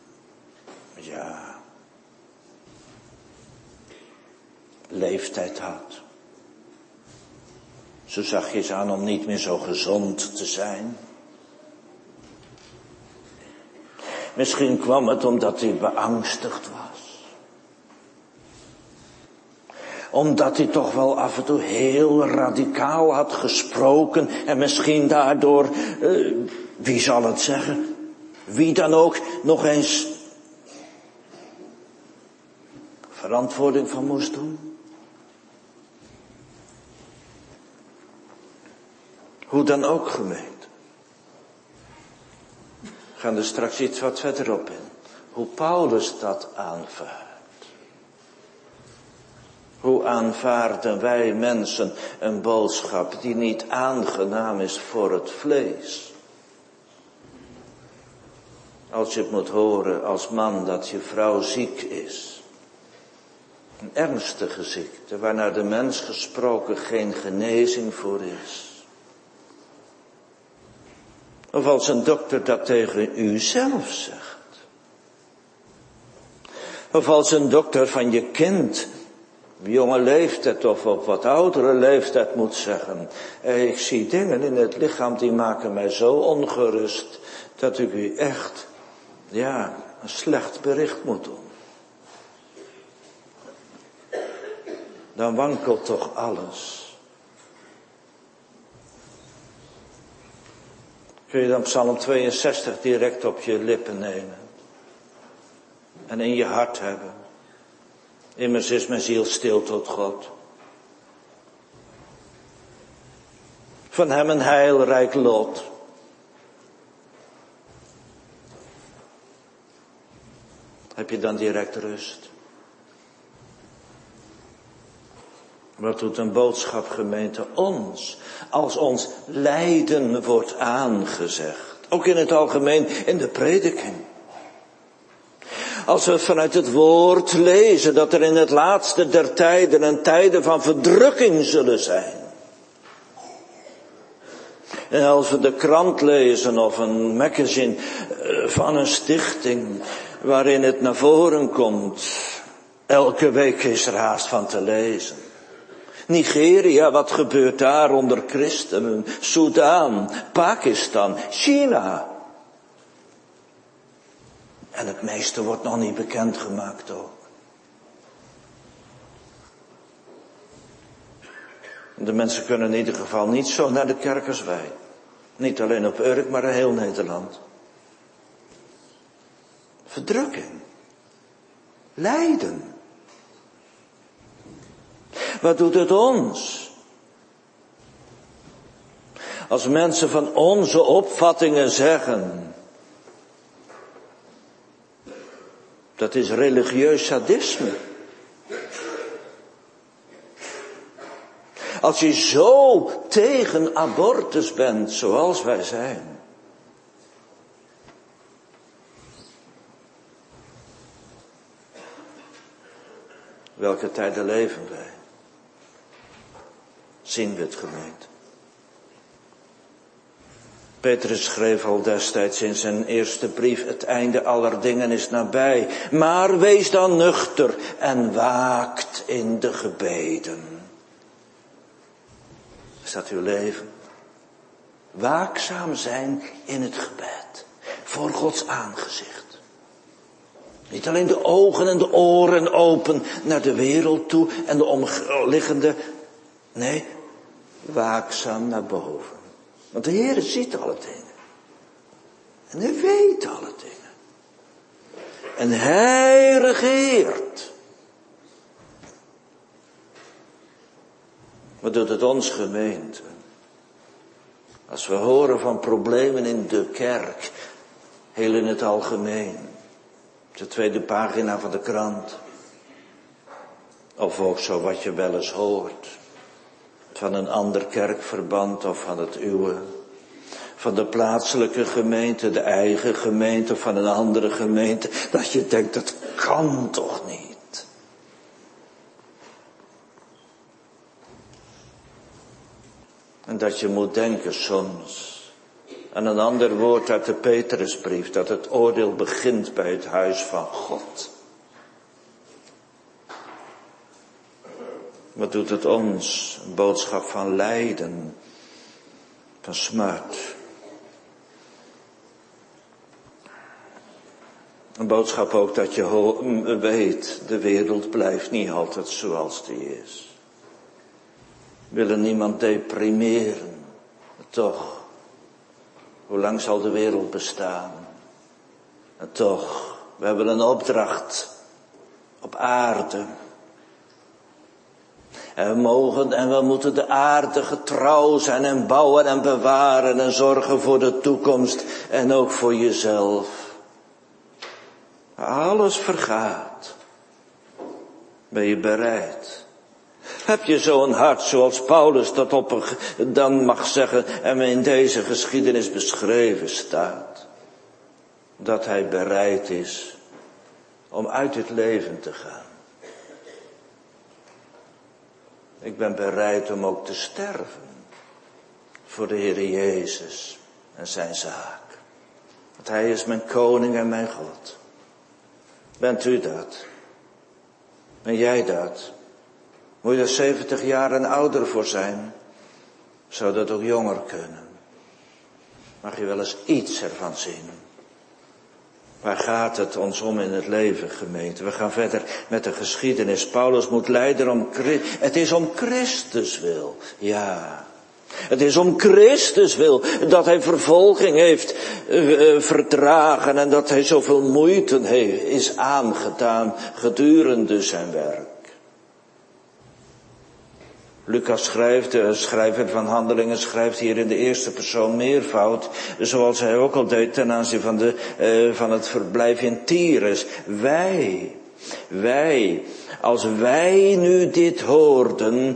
leeftijd had. Zo zag je eens aan om niet meer zo gezond te zijn. Misschien kwam het omdat hij beangstigd was. Omdat hij toch wel af en toe heel radicaal had gesproken. En misschien daardoor, wie zal het zeggen? Wie dan ook nog eens verantwoording van moest doen. Hoe dan ook, gemeente. We gaan er straks iets wat verderop in. Hoe Paulus dat aanvaardt. Hoe aanvaarden wij mensen een boodschap die niet aangenaam is voor het vlees? Als je het moet horen als man dat je vrouw ziek is. Een ernstige ziekte waar naar de mens gesproken geen genezing voor is. Of als een dokter dat tegen u zelf zegt. Of als een dokter van je kind, jonge leeftijd of op wat oudere leeftijd moet zeggen. Ik zie dingen in het lichaam die maken mij zo ongerust dat ik u echt, een slecht bericht moet doen. Dan wankelt toch alles. Kun je dan Psalm 62 direct op je lippen nemen. En in je hart hebben. Immers is mijn ziel stil tot God. Van hem een heilrijk lot. Heb je dan direct rust? Wat doet een boodschap, gemeente, ons? Als ons lijden wordt aangezegd. Ook in het algemeen in de prediking. Als we vanuit het woord lezen dat er in het laatste der tijden en tijden van verdrukking zullen zijn. En als we de krant lezen of een magazine van een stichting waarin het naar voren komt. Elke week is er haast van te lezen. Nigeria, wat gebeurt daar onder christenen? Soudaan, Pakistan, China. En het meeste wordt nog niet bekendgemaakt ook. De mensen kunnen in ieder geval niet zo naar de kerk als wij. Niet alleen op Urk, maar in heel Nederland. Verdrukking. Lijden. Wat doet het ons? Als mensen van onze opvattingen zeggen, dat is religieus sadisme. Als je zo tegen abortus bent, zoals wij zijn. Welke tijden leven wij? Zien we het, gemeente? Petrus schreef al destijds in zijn eerste brief, het einde aller dingen is nabij. Maar wees dan nuchter en waakt in de gebeden. Is dat uw leven? Waakzaam zijn in het gebed. Voor Gods aangezicht. Niet alleen de ogen en de oren open naar de wereld toe en de omliggende. Nee, waakzaam naar boven. Want de Heer ziet alle dingen. En hij weet alle dingen. En hij regeert. Wat doet het ons, gemeente? Als we horen van problemen in de kerk, heel in het algemeen. De tweede pagina van de krant. Of ook zo wat je wel eens hoort. Van een ander kerkverband of van het uwe. Van de plaatselijke gemeente, de eigen gemeente of van een andere gemeente. Dat je denkt, dat kan toch niet. En dat je moet denken soms aan een ander woord uit de Petrusbrief. Dat het oordeel begint bij het huis van God. Wat doet het ons? Een boodschap van lijden, van smart. Een boodschap ook dat je weet, de wereld blijft niet altijd zoals die is. We willen niemand deprimeren. Toch, hoe lang zal de wereld bestaan? En toch, we hebben een opdracht op aarde. En we mogen en we moeten de aarde getrouw zijn en bouwen en bewaren en zorgen voor de toekomst en ook voor jezelf. Alles vergaat. Ben je bereid Heb je zo'n hart zoals Paulus dat dan mag zeggen en in deze geschiedenis beschreven staat. Dat hij bereid is om uit het leven te gaan. Ik ben bereid om ook te sterven voor de Heer Jezus en zijn zaak. Want hij is mijn koning en mijn God. Bent u dat? Ben jij dat? Moet je er 70 jaar en ouder voor zijn? Zou dat ook jonger kunnen? Mag je wel eens iets ervan zien? Waar gaat het ons om in het leven, gemeente? We gaan verder met de geschiedenis. Paulus moet lijden het is om Christus wil. Ja. Het is om Christus wil dat hij vervolging heeft verdragen en dat hij zoveel moeite is aangedaan gedurende zijn werk. Lucas schrijft, de schrijver van Handelingen, schrijft hier in de eerste persoon meervoud, zoals hij ook al deed ten aanzien van het verblijf in Tyrus. Wij, als wij nu dit hoorden,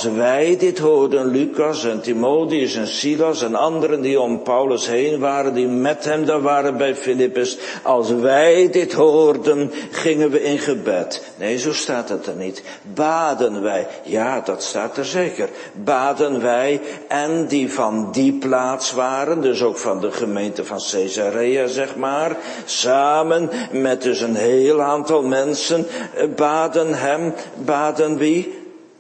Lucas en Timotheus en Silas en anderen die om Paulus heen waren, die met hem daar waren bij Filippus, als wij dit hoorden, gingen we in gebed. Nee, zo staat het er niet. Baden wij, ja, dat staat er zeker. Baden wij en die van die plaats waren, dus ook van de gemeente van Caesarea, zeg maar, samen met dus een heel aantal mensen, baden wie?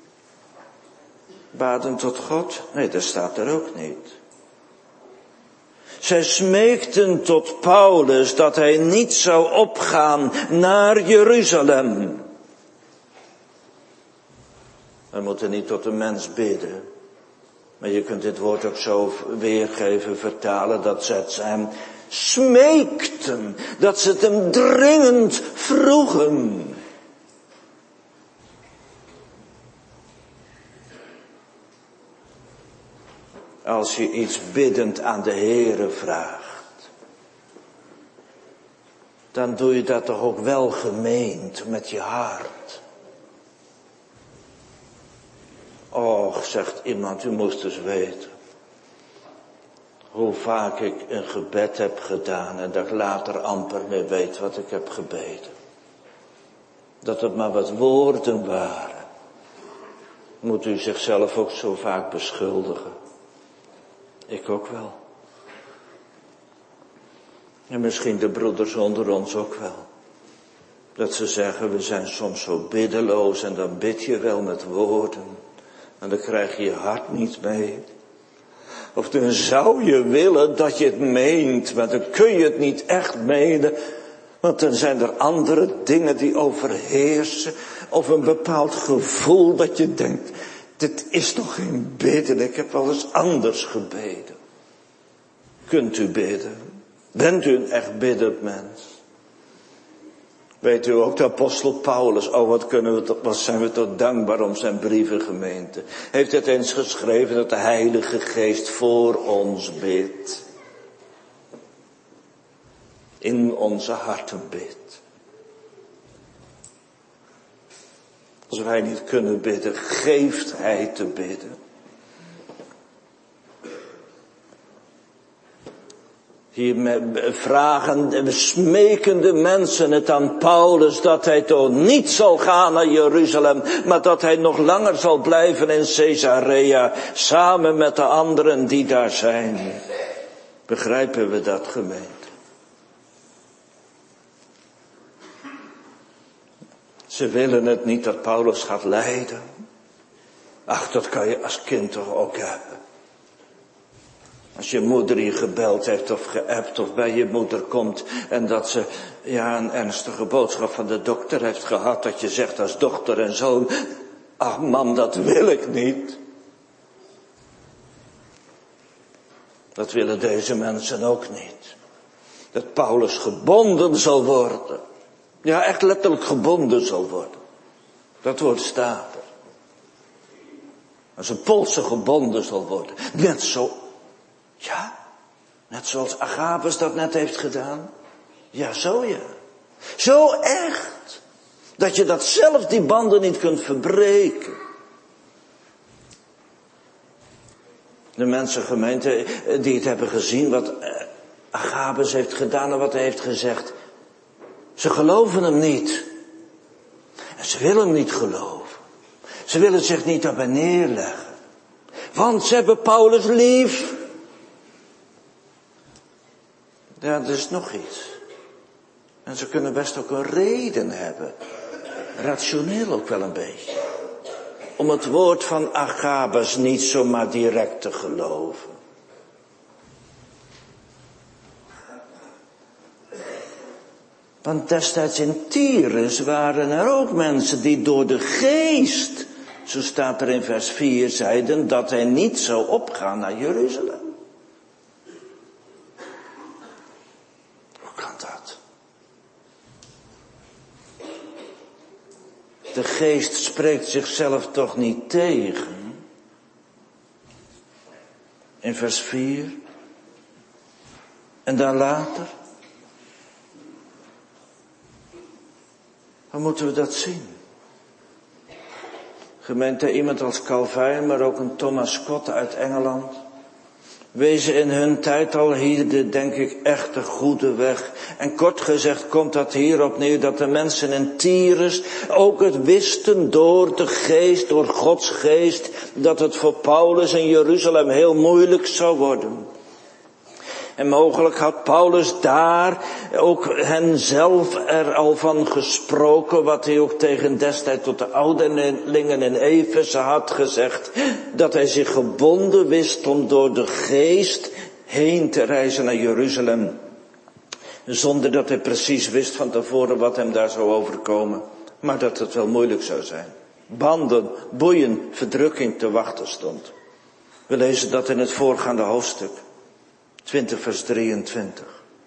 Baden tot God? Nee, dat staat er ook niet. Zij smeekten tot Paulus dat hij niet zou opgaan naar Jeruzalem. We moeten niet tot een mens bidden. Maar je kunt dit woord ook zo weergeven, vertalen, dat ze het hem smeekten. Dat ze het hem dringend vroegen. Als je iets biddend aan de Heere vraagt, dan doe je dat toch ook wel gemeend met je hart. Och, zegt iemand, u moest eens weten hoe vaak ik een gebed heb gedaan en dat ik later amper meer weet wat ik heb gebeden. Dat het maar wat woorden waren. Moet u zichzelf ook zo vaak beschuldigen? Ik ook wel. En misschien de broeders onder ons ook wel. Dat ze zeggen, we zijn soms zo biddeloos en dan bid je wel met woorden. En dan krijg je je hart niet mee. Of dan zou je willen dat je het meent, maar dan kun je het niet echt menen. Want dan zijn er andere dingen die overheersen. Of een bepaald gevoel dat je denkt, dit is toch geen bidden, ik heb wel eens anders gebeden. Kunt u bidden? Bent u een echt biddend mens? Weet u ook de apostel Paulus, wat zijn we toch dankbaar om zijn brieven, gemeente. Heeft het eens geschreven dat de Heilige Geest voor ons bidt. In onze harten bidt. Als wij niet kunnen bidden, geeft hij te bidden. Hier vragen, smekende mensen het aan Paulus dat hij toch niet zal gaan naar Jeruzalem, maar dat hij nog langer zal blijven in Caesarea, samen met de anderen die daar zijn. Begrijpen we dat, gemeente? Ze willen het niet dat Paulus gaat lijden. Ach, dat kan je als kind toch ook hebben. Als je moeder je gebeld heeft of geappt of bij je moeder komt en dat ze een ernstige boodschap van de dokter heeft gehad, dat je zegt als dochter en zoon, ach mam, dat wil ik niet. Dat willen deze mensen ook niet. Dat Paulus gebonden zal worden. Ja, echt letterlijk gebonden zal worden. Dat woord staat er. Als een polsen gebonden zal worden. Net zoals Agabus dat net heeft gedaan. Ja, zo ja. Zo echt. Dat je dat zelf die banden niet kunt verbreken. De mensengemeente die het hebben gezien wat Agabus heeft gedaan en wat hij heeft gezegd. Ze geloven hem niet. En ze willen hem niet geloven. Ze willen zich niet op hem neerleggen. Want ze hebben Paulus lief. Ja, er is nog iets. En ze kunnen best ook een reden hebben. Rationeel ook wel een beetje. Om het woord van Agabus niet zomaar direct te geloven. Want destijds in Tyrus waren er ook mensen die door de geest, zo staat er in vers 4, zeiden dat hij niet zou opgaan naar Jeruzalem. Hoe kan dat? De geest spreekt zichzelf toch niet tegen? In vers 4. En dan later. Hoe moeten we dat zien? Gemeente, iemand als Calvijn, maar ook een Thomas Scott uit Engeland, wezen in hun tijd al hier de, denk ik, echte goede weg. En kort gezegd komt dat hierop neer dat de mensen in Tyrus ook het wisten door de geest, door Gods geest, dat het voor Paulus in Jeruzalem heel moeilijk zou worden. En mogelijk had Paulus daar ook hen zelf er al van gesproken, wat hij ook tegen destijds tot de ouderlingen in Efeze had gezegd, dat hij zich gebonden wist om door de geest heen te reizen naar Jeruzalem, zonder dat hij precies wist van tevoren wat hem daar zou overkomen, maar dat het wel moeilijk zou zijn. Banden, boeien, verdrukking te wachten stond. We lezen dat in het voorgaande hoofdstuk. 20 vers 23.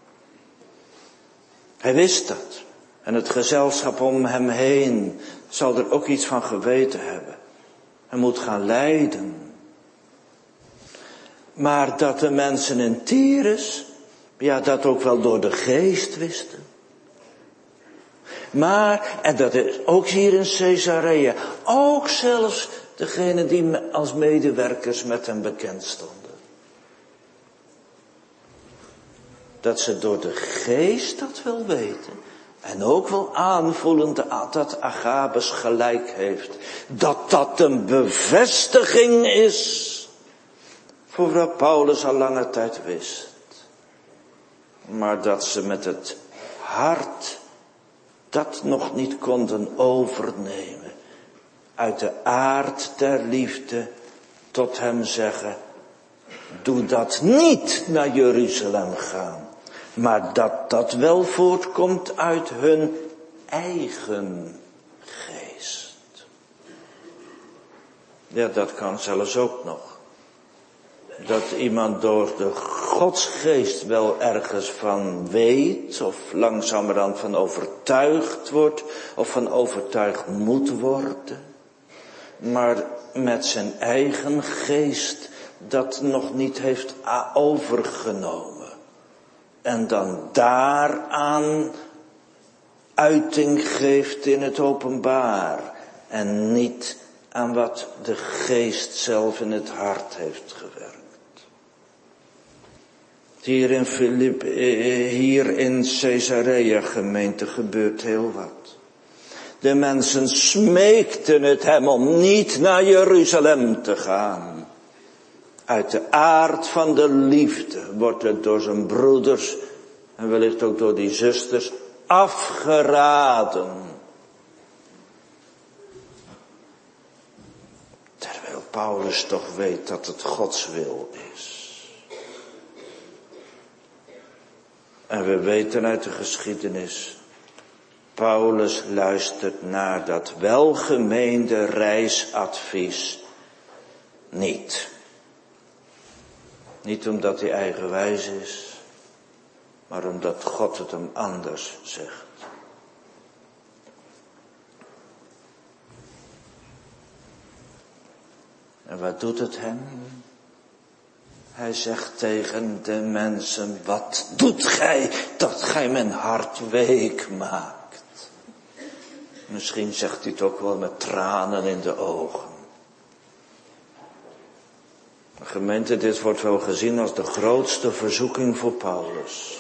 Hij wist dat. En het gezelschap om hem heen zal er ook iets van geweten hebben. Hij moet gaan lijden. Maar dat de mensen in Tyrus, ja, dat ook wel door de geest wisten. Maar, en dat is ook hier in Caesarea, ook zelfs degenen die als medewerkers met hem bekend stonden. Dat ze door de geest dat wel weten. En ook wel aanvoelen dat Agabus gelijk heeft. Dat dat een bevestiging is. Voor wat Paulus al lange tijd wist. Maar dat ze met het hart dat nog niet konden overnemen. Uit de aard der liefde tot hem zeggen. Doe dat niet naar Jeruzalem gaan. Maar dat wel voortkomt uit hun eigen geest. Ja, dat kan zelfs ook nog. Dat iemand door de Godsgeest wel ergens van weet, of langzamerhand van overtuigd wordt, of van overtuigd moet worden. Maar met zijn eigen geest dat nog niet heeft overgenomen. En dan daaraan uiting geeft in het openbaar. En niet aan wat de geest zelf in het hart heeft gewerkt. Hier in Caesarea gemeente gebeurt heel wat. De mensen smeekten het hem om niet naar Jeruzalem te gaan. Uit de aard van de liefde wordt het door zijn broeders en wellicht ook door die zusters afgeraden. Terwijl Paulus toch weet dat het Gods wil is. En we weten uit de geschiedenis, Paulus luistert naar dat welgemeende reisadvies niet. Niet omdat hij eigenwijs is, maar omdat God het hem anders zegt. En wat doet het hem? Hij zegt tegen de mensen, wat doet gij dat gij mijn hart week maakt? Misschien zegt hij het ook wel met tranen in de ogen. Gemeente, dit wordt wel gezien als de grootste verzoeking voor Paulus.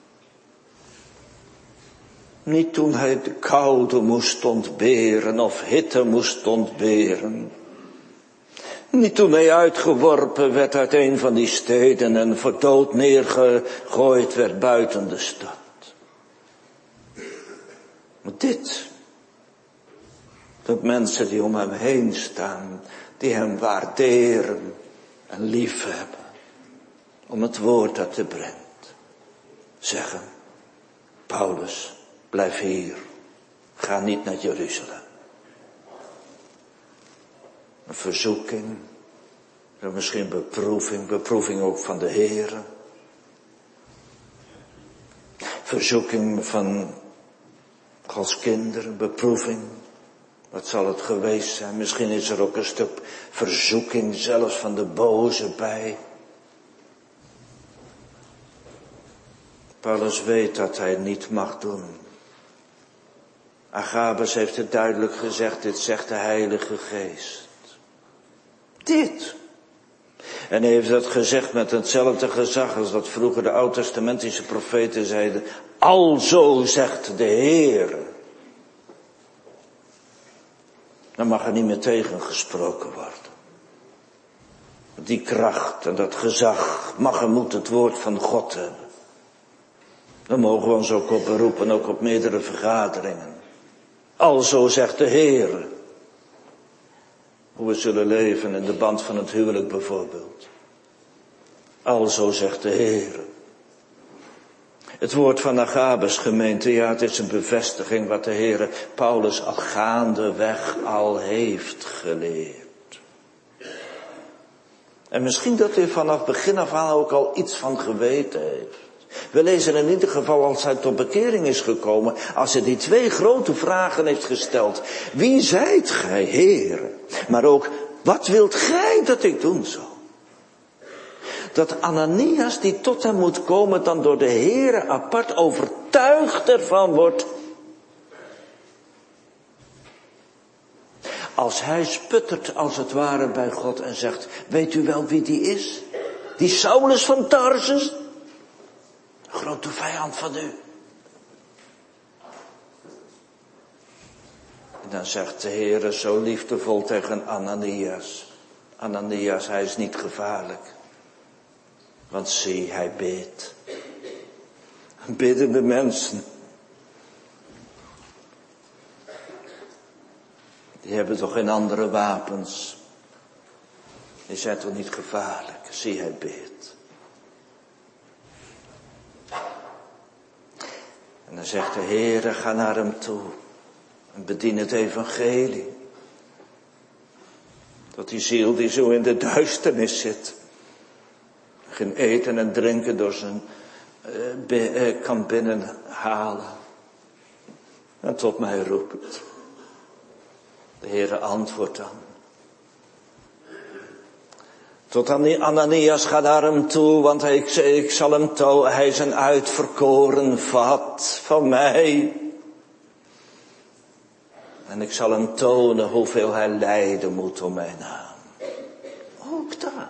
Niet toen hij de koude moest ontberen of hitte moest ontberen. Niet toen hij uitgeworpen werd uit een van die steden en voor dood neergegooid werd buiten de stad. Maar dit, dat mensen die om hem heen staan, die hem waarderen en liefhebben, om het woord dat hij brengt, zeggen, Paulus, blijf hier, ga niet naar Jeruzalem. Een verzoeking, misschien beproeving ook van de Heere. Verzoeking van Gods kinderen, beproeving. Wat zal het geweest zijn? Misschien is er ook een stuk verzoeking zelfs van de boze bij. Paulus weet dat hij het niet mag doen. Agabus heeft het duidelijk gezegd, dit zegt de Heilige Geest. Dit. En hij heeft dat gezegd met hetzelfde gezag als dat vroeger de oud-testamentische profeten zeiden. Alzo zegt de Heer. Dan mag er niet meer tegengesproken worden. Die kracht en dat gezag mag en moet het woord van God hebben. Dan mogen we ons ook op beroepen, ook op meerdere vergaderingen. Alzo zegt de Heer. Hoe we zullen leven in de band van het huwelijk bijvoorbeeld. Alzo zegt de Heer. Het woord van Agabus, gemeente, ja, het is een bevestiging wat de Heer Paulus al gaandeweg al heeft geleerd. En misschien dat hij vanaf begin af aan ook al iets van geweten heeft. We lezen in ieder geval als hij tot bekering is gekomen, als hij die twee grote vragen heeft gesteld. Wie zijt gij, Heer? Maar ook, wat wilt gij dat ik doen zal? Dat Ananias die tot hem moet komen dan door de Heere apart overtuigd ervan wordt. Als hij sputtert als het ware bij God en zegt, weet u wel wie die is? Die Saulus van Tarsus? Een grote vijand van u. En dan zegt de Heere zo liefdevol tegen Ananias. Ananias, hij is niet gevaarlijk. Want zie, hij bidt. Biddende mensen. Die hebben toch geen andere wapens. Die zijn toch niet gevaarlijk. Zie, hij bidt. En dan zegt de Heere, ga naar hem toe. En bedien het evangelie. Tot die ziel die zo in de duisternis zit. Geen eten en drinken door zijn kan binnenhalen. En tot mij roept. De Heere antwoordt dan. Tot Ananias, ga naar hem toe, want ik zal hem tonen. Hij is een uitverkoren vat van mij. En ik zal hem tonen hoeveel hij lijden moet om mijn naam. Ook dat.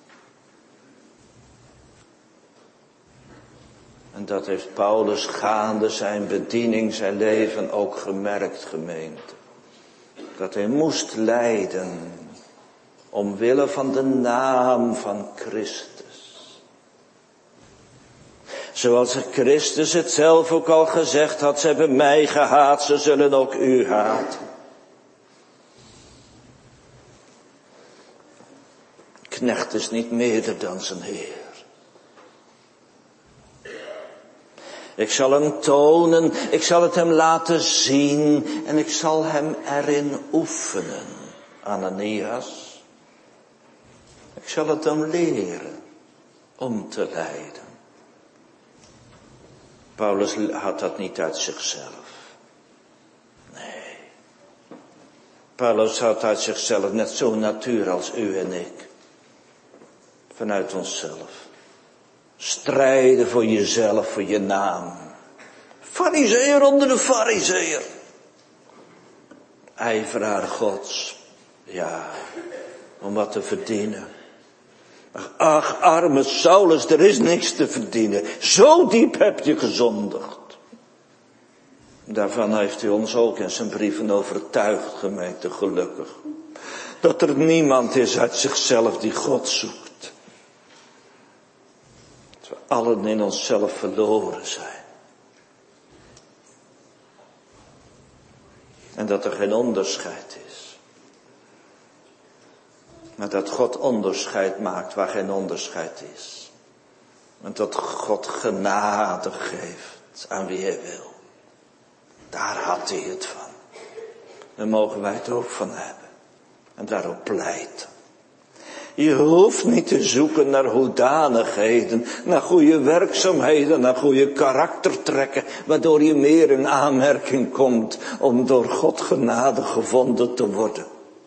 En dat heeft Paulus gaande zijn bediening, zijn leven ook gemerkt, gemeente. Dat hij moest lijden. Omwille van de naam van Christus. Zoals Christus het zelf ook al gezegd had, ze hebben mij gehaat, ze zullen ook u haten. Knecht is niet meerder dan zijn Heer. Ik zal hem tonen, ik zal het hem laten zien en ik zal hem erin oefenen. Ananias. Ik zal het hem leren om te lijden. Paulus had dat niet uit zichzelf. Nee. Paulus had uit zichzelf net zo'n natuur als u en ik. Vanuit onszelf. Strijden voor jezelf, voor je naam. Farizeeër onder de farizeeër. Ijveraar Gods. Ja, om wat te verdienen. Ach, arme Saulus, er is niks te verdienen. Zo diep heb je gezondigd. Daarvan heeft u ons ook in zijn brieven overtuigd, gemeente, gelukkig. Dat er niemand is uit zichzelf die God zoekt. Dat we allen in onszelf verloren zijn. En dat er geen onderscheid is. Maar dat God onderscheid maakt waar geen onderscheid is. En dat God genade geeft aan wie hij wil. Daar had hij het van. Daar mogen wij het ook van hebben. En daarop pleiten. Je hoeft niet te zoeken naar hoedanigheden, naar goede werkzaamheden, naar goede karaktertrekken, waardoor je meer in aanmerking komt om door God genade gevonden te worden.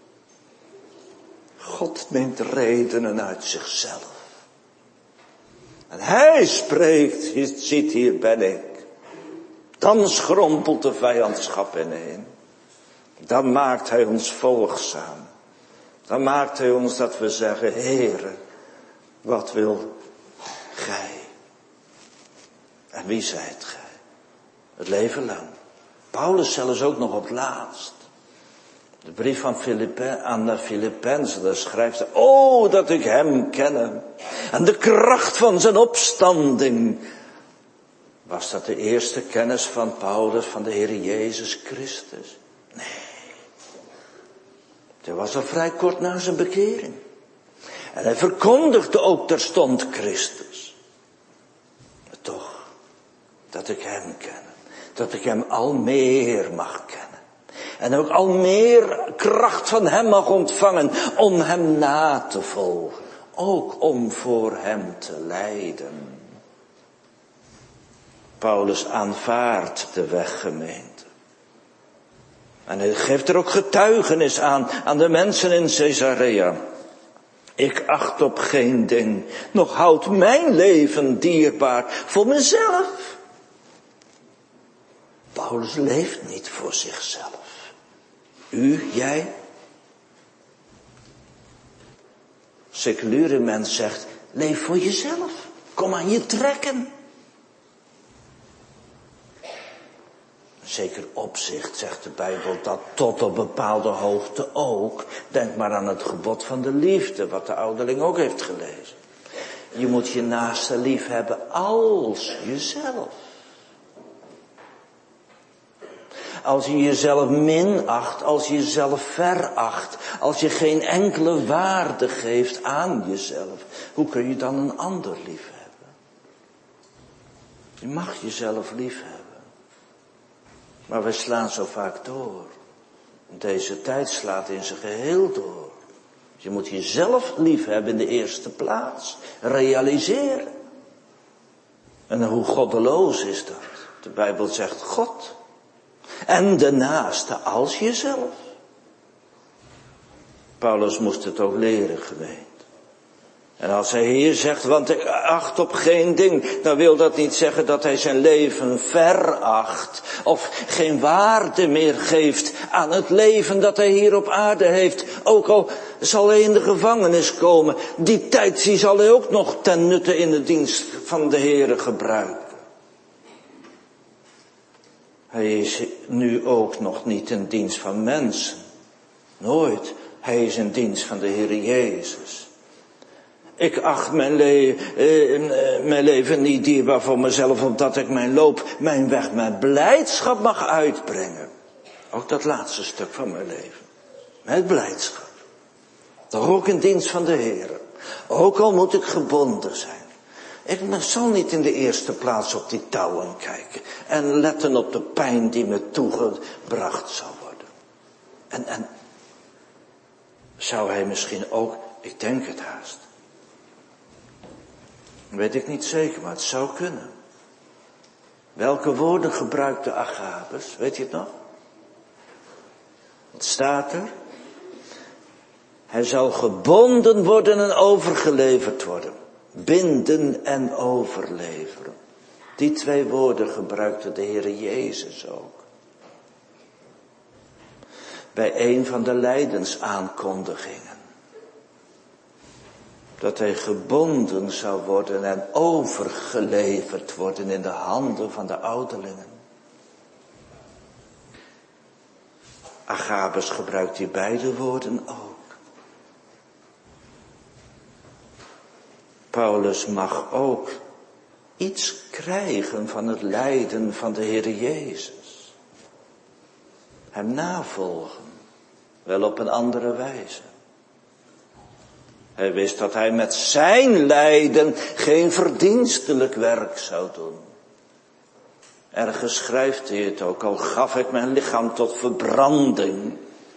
God neemt redenen uit zichzelf. En hij spreekt, je ziet, hier ben ik. Dan schrompelt de vijandschap ineen. Dan maakt hij ons volgzaam. Dan maakt hij ons dat we zeggen, Heere, wat wil gij? En wie zijt gij? Het leven lang. Paulus zelfs ook nog op het laatst. De brief aan de Filippenzen, daar schrijft hij, oh, dat ik hem kenne. En de kracht van zijn opstanding. Was dat de eerste kennis van Paulus van de Heer Jezus Christus? Nee. Dat was al vrij kort na zijn bekering. En hij verkondigde ook terstond Christus. Maar toch, dat ik hem ken. Dat ik hem al meer mag kennen. En ook al meer kracht van hem mag ontvangen om hem na te volgen. Ook om voor hem te lijden. Paulus aanvaardt de weg, gemeente. En hij geeft er ook getuigenis aan de mensen in Caesarea. Ik acht op geen ding, nog houd mijn leven dierbaar voor mezelf. Paulus leeft niet voor zichzelf. U, jij? Seculiere mens zegt, leef voor jezelf. Kom aan je trekken. Zeker opzicht, zegt de Bijbel, dat tot op bepaalde hoogte ook. Denk maar aan het gebod van de liefde, wat de ouderling ook heeft gelezen. Je moet je naaste lief hebben als jezelf. Als je jezelf minacht, als je jezelf veracht, als je geen enkele waarde geeft aan jezelf, hoe kun je dan een ander lief hebben? Je mag jezelf lief hebben. Maar we slaan zo vaak door. Deze tijd slaat in zijn geheel door. Je moet jezelf lief hebben in de eerste plaats. Realiseren. En hoe goddeloos is dat? De Bijbel zegt God. En de naaste als jezelf. Paulus moest het ook leren, gemeente. En als hij hier zegt, want ik acht op geen ding, dan wil dat niet zeggen dat hij zijn leven veracht. Of geen waarde meer geeft aan het leven dat hij hier op aarde heeft. Ook al zal hij in de gevangenis komen, die tijd die zal hij ook nog ten nutte in de dienst van de Heere gebruiken. Hij is nu ook nog niet in dienst van mensen. Nooit. Hij is in dienst van de Heere Jezus. Ik acht mijn leven niet dierbaar voor mezelf, omdat ik mijn weg met blijdschap mag uitbrengen. Ook dat laatste stuk van mijn leven. Met blijdschap. Toch ook in dienst van de Heer. Ook al moet ik gebonden zijn. Ik zal niet in de eerste plaats op die touwen kijken. En letten op de pijn die me toegebracht zal worden. En zou hij misschien ook, ik denk het haast. Weet ik niet zeker, maar het zou kunnen. Welke woorden gebruikte Agabus? Weet je het nog? Wat staat er? Hij zal gebonden worden en overgeleverd worden. Binden en overleveren. Die twee woorden gebruikte de Heere Jezus ook. Bij een van de lijdensaankondigingen. Dat hij gebonden zou worden en overgeleverd worden in de handen van de ouderlingen. Agabus gebruikt die beide woorden ook. Paulus mag ook iets krijgen van het lijden van de Heer Jezus. Hem navolgen, wel op een andere wijze. Hij wist dat hij met zijn lijden geen verdienstelijk werk zou doen. Ergens schrijft hij het ook, al gaf ik mijn lichaam tot verbranding.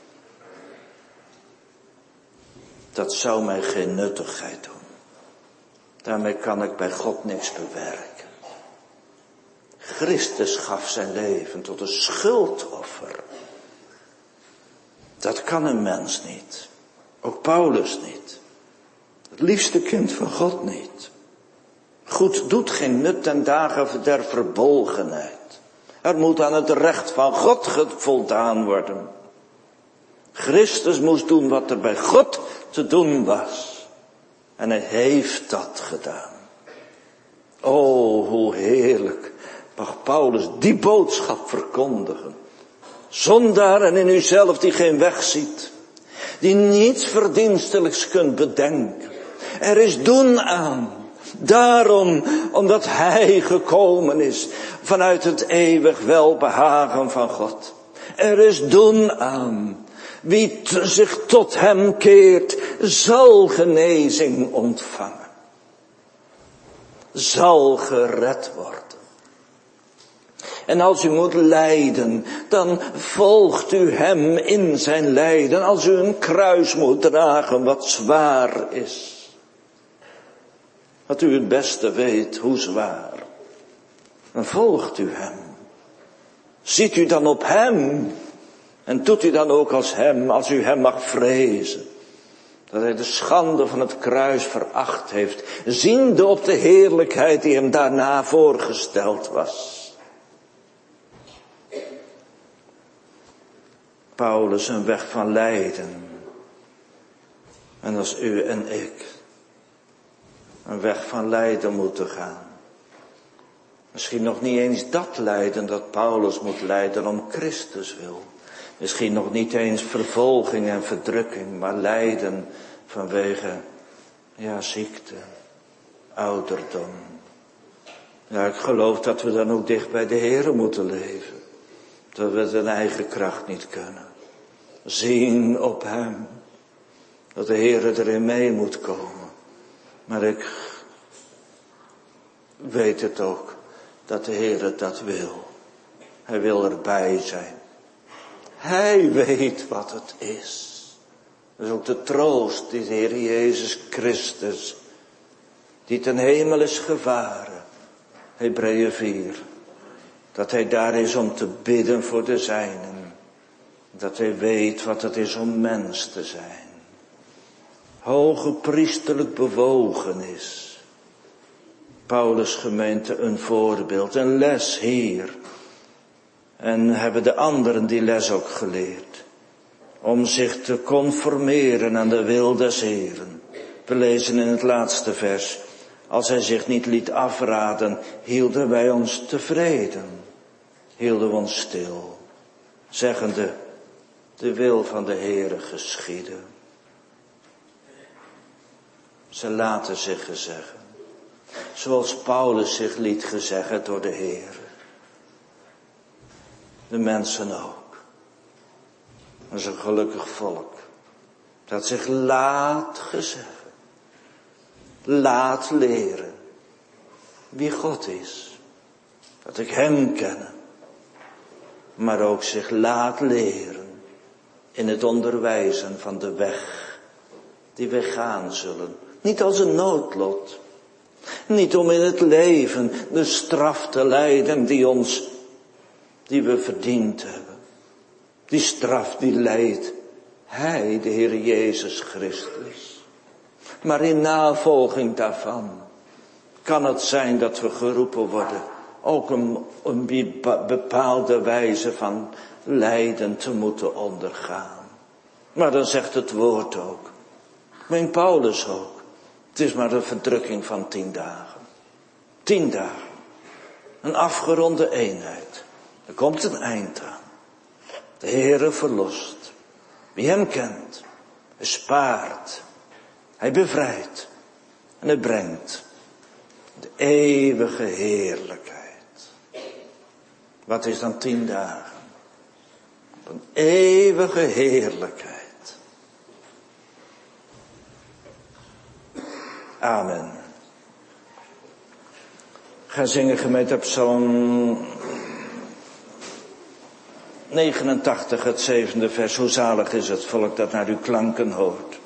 Dat zou mij geen nuttigheid doen. Daarmee kan ik bij God niks bewerken. Christus gaf zijn leven tot een schuldoffer. Dat kan een mens niet. Ook Paulus niet. Het liefste kind van God niet. Goed doet geen nut ten dagen der verbolgenheid. Er moet aan het recht van God voldaan worden. Christus moest doen wat er bij God te doen was. En hij heeft dat gedaan. Oh, hoe heerlijk mag Paulus die boodschap verkondigen. Zondaar en in uzelf die geen weg ziet. Die niets verdienstelijks kunt bedenken. Er is doen aan. Daarom, omdat hij gekomen is vanuit het eeuwig welbehagen van God. Er is doen aan. Wie zich tot hem keert, zal genezing ontvangen. Zal gered worden. En als u moet lijden, dan volgt u hem in zijn lijden. Als u een kruis moet dragen wat zwaar is. Dat u het beste weet hoe zwaar. Dan volgt u hem. Ziet u dan op hem. En doet u dan ook als hem, als u hem mag vrezen. Dat hij de schande van het kruis veracht heeft. Ziende op de heerlijkheid die hem daarna voorgesteld was. Paulus een weg van lijden. En als u en ik een weg van lijden moeten gaan. Misschien nog niet eens dat lijden dat Paulus moet lijden om Christus wil. Misschien nog niet eens vervolging en verdrukking, maar lijden vanwege, ziekte, ouderdom. Ja, ik geloof dat we dan ook dicht bij de Heer moeten leven. Dat we het in eigen kracht niet kunnen. Zien op hem. Dat de Heer erin mee moet komen. Maar ik weet het ook. Dat de Heer dat wil. Hij wil erbij zijn. Hij weet wat het is. Dat is ook de troost die de Heer Jezus Christus. Die ten hemel is gevaren. Hebreeën 4. Dat hij daar is om te bidden voor de zijnen. Dat hij weet wat het is om mens te zijn. Hoge priesterlijk bewogen is. Paulus gemeente een voorbeeld, een les hier. En hebben de anderen die les ook geleerd. Om zich te conformeren aan de wil des Heren. We lezen in het laatste vers. Als hij zich niet liet afraden, hielden wij ons tevreden. Hielden we ons stil. Zeggende, de wil van de Heere geschieden. Ze laten zich gezeggen. Zoals Paulus zich liet gezeggen door de Heere. De mensen ook. Dat is een gelukkig volk. Dat zich laat gezeggen. Laat leren. Wie God is. Dat ik hem ken. Maar ook zich laat leren. In het onderwijzen van de weg. Die we gaan zullen. Niet als een noodlot. Niet om in het leven de straf te lijden die we verdiend hebben. Die straf die leidt Hij, de Heer Jezus Christus. Maar in navolging daarvan kan het zijn dat we geroepen worden ook een bepaalde wijze van lijden te moeten ondergaan. Maar dan zegt het woord ook, mijn Paulus ook, Het is maar een verdrukking van 10 dagen. 10 dagen. Een afgeronde eenheid. Er komt een eind aan. De Heere verlost. Wie hem kent. Hij spaart. Hij bevrijdt. En hij brengt de eeuwige heerlijkheid. Wat is dan 10 dagen? Een eeuwige heerlijkheid. Amen. Ga zingen gemeente op Psalm 89, het 7e vers. Hoe zalig is het volk dat naar uw klanken hoort.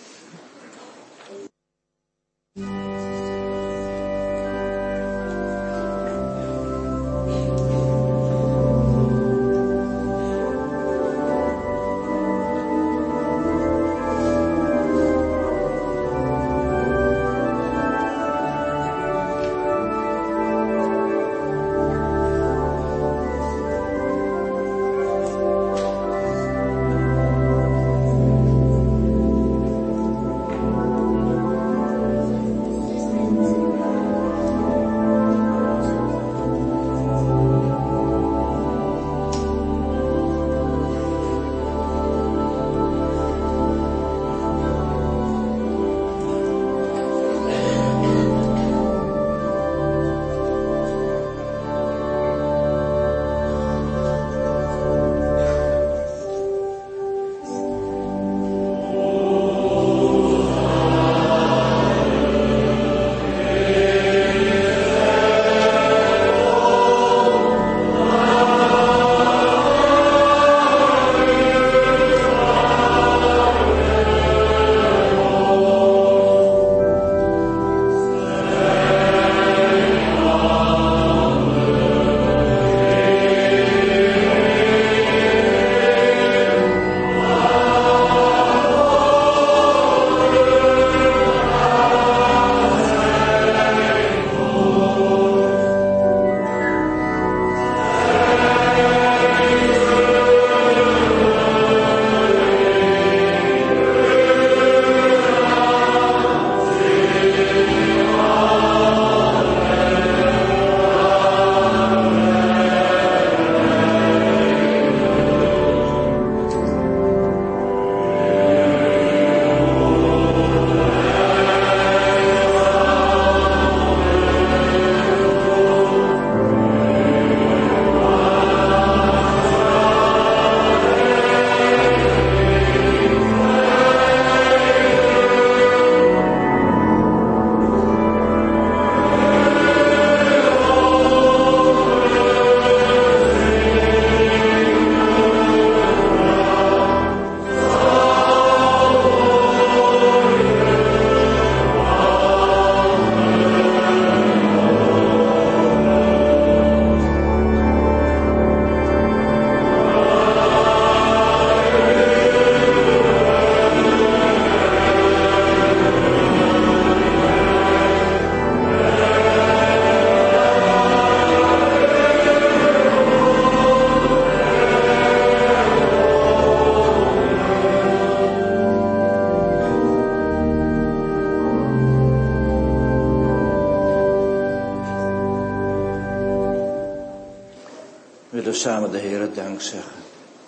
We willen samen de Heere dank zeggen.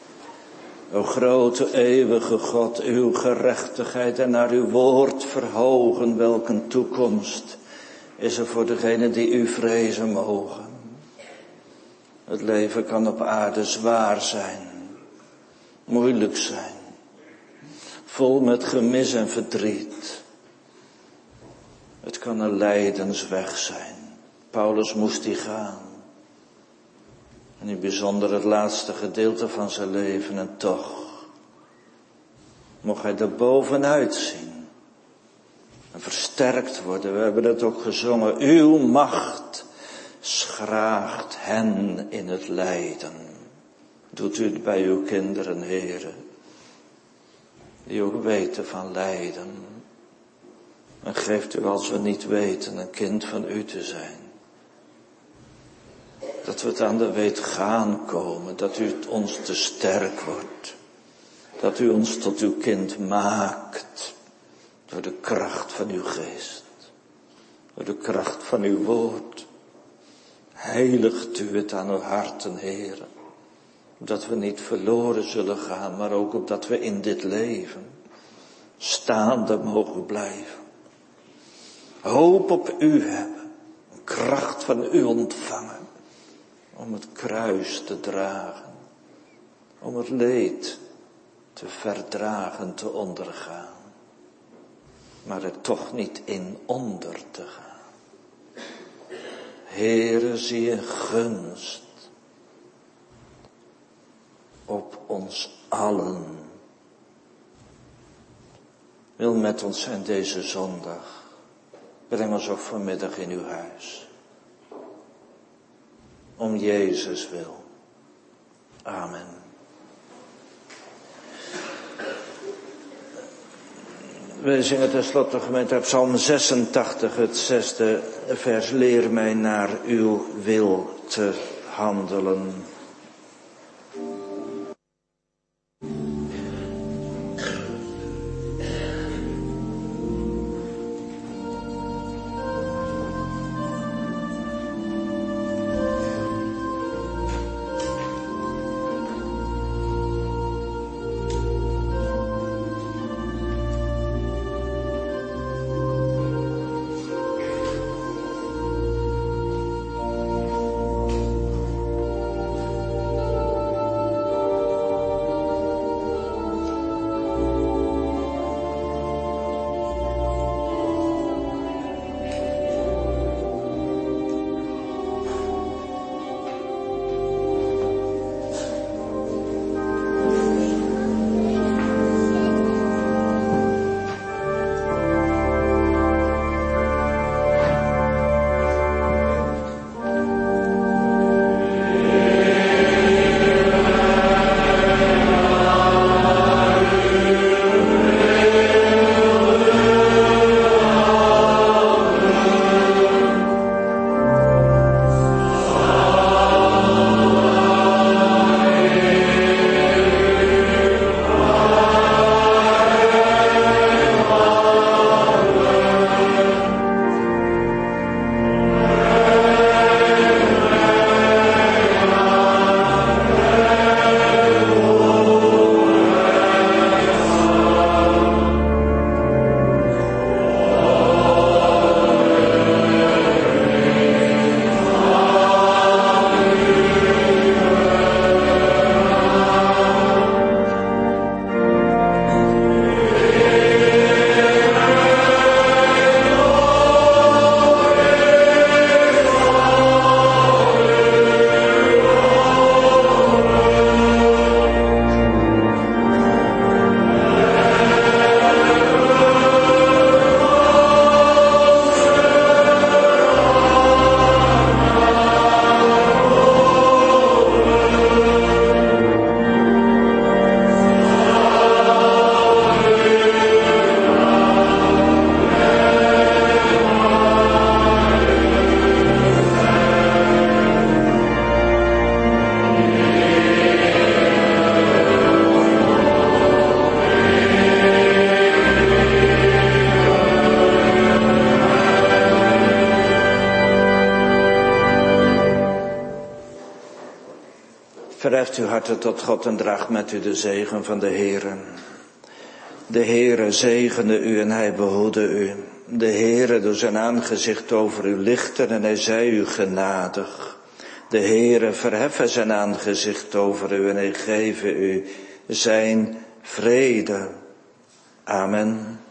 O grote eeuwige God, uw gerechtigheid en naar uw woord verhogen, welk een toekomst is er voor degenen die u vrezen mogen. Het leven kan op aarde zwaar zijn, moeilijk zijn, vol met gemis en verdriet. Het kan een lijdensweg zijn. Paulus moest die gaan. En in het bijzonder het laatste gedeelte van zijn leven. En toch mocht hij er bovenuit zien. En versterkt worden. We hebben het ook gezongen. Uw macht schraagt hen in het lijden. Doet u het bij uw kinderen, Heere. Die ook weten van lijden. En geeft u als we niet weten een kind van u te zijn. Dat we het aan de weet gaan komen. Dat u ons te sterk wordt. Dat u ons tot uw kind maakt. door de kracht van uw geest, door de kracht van uw woord. Heiligt u het aan uw harten, Heere, opdat we niet verloren zullen gaan, maar ook opdat we in dit leven staande mogen blijven. Hoop op u hebben, kracht van u ontvangen, om het kruis te dragen, om het leed te verdragen, te ondergaan, maar er toch niet in onder te gaan. Heere, zie een gunst op ons allen. Wil met ons zijn deze zondag. Breng ons ook vanmiddag in uw huis. Om Jezus wil. Amen. Wij zingen tenslotte gemeente uit Psalm 86, het 6e vers. Leer mij naar uw wil te handelen. Verheft uw harten tot God en draagt met u de zegen van de Heere. De Heere zegene u en hij behoede u. De Heere doet zijn aangezicht over u lichten en hij zij u genadig. De Heere verheffen zijn aangezicht over u en hij geven u zijn vrede. Amen.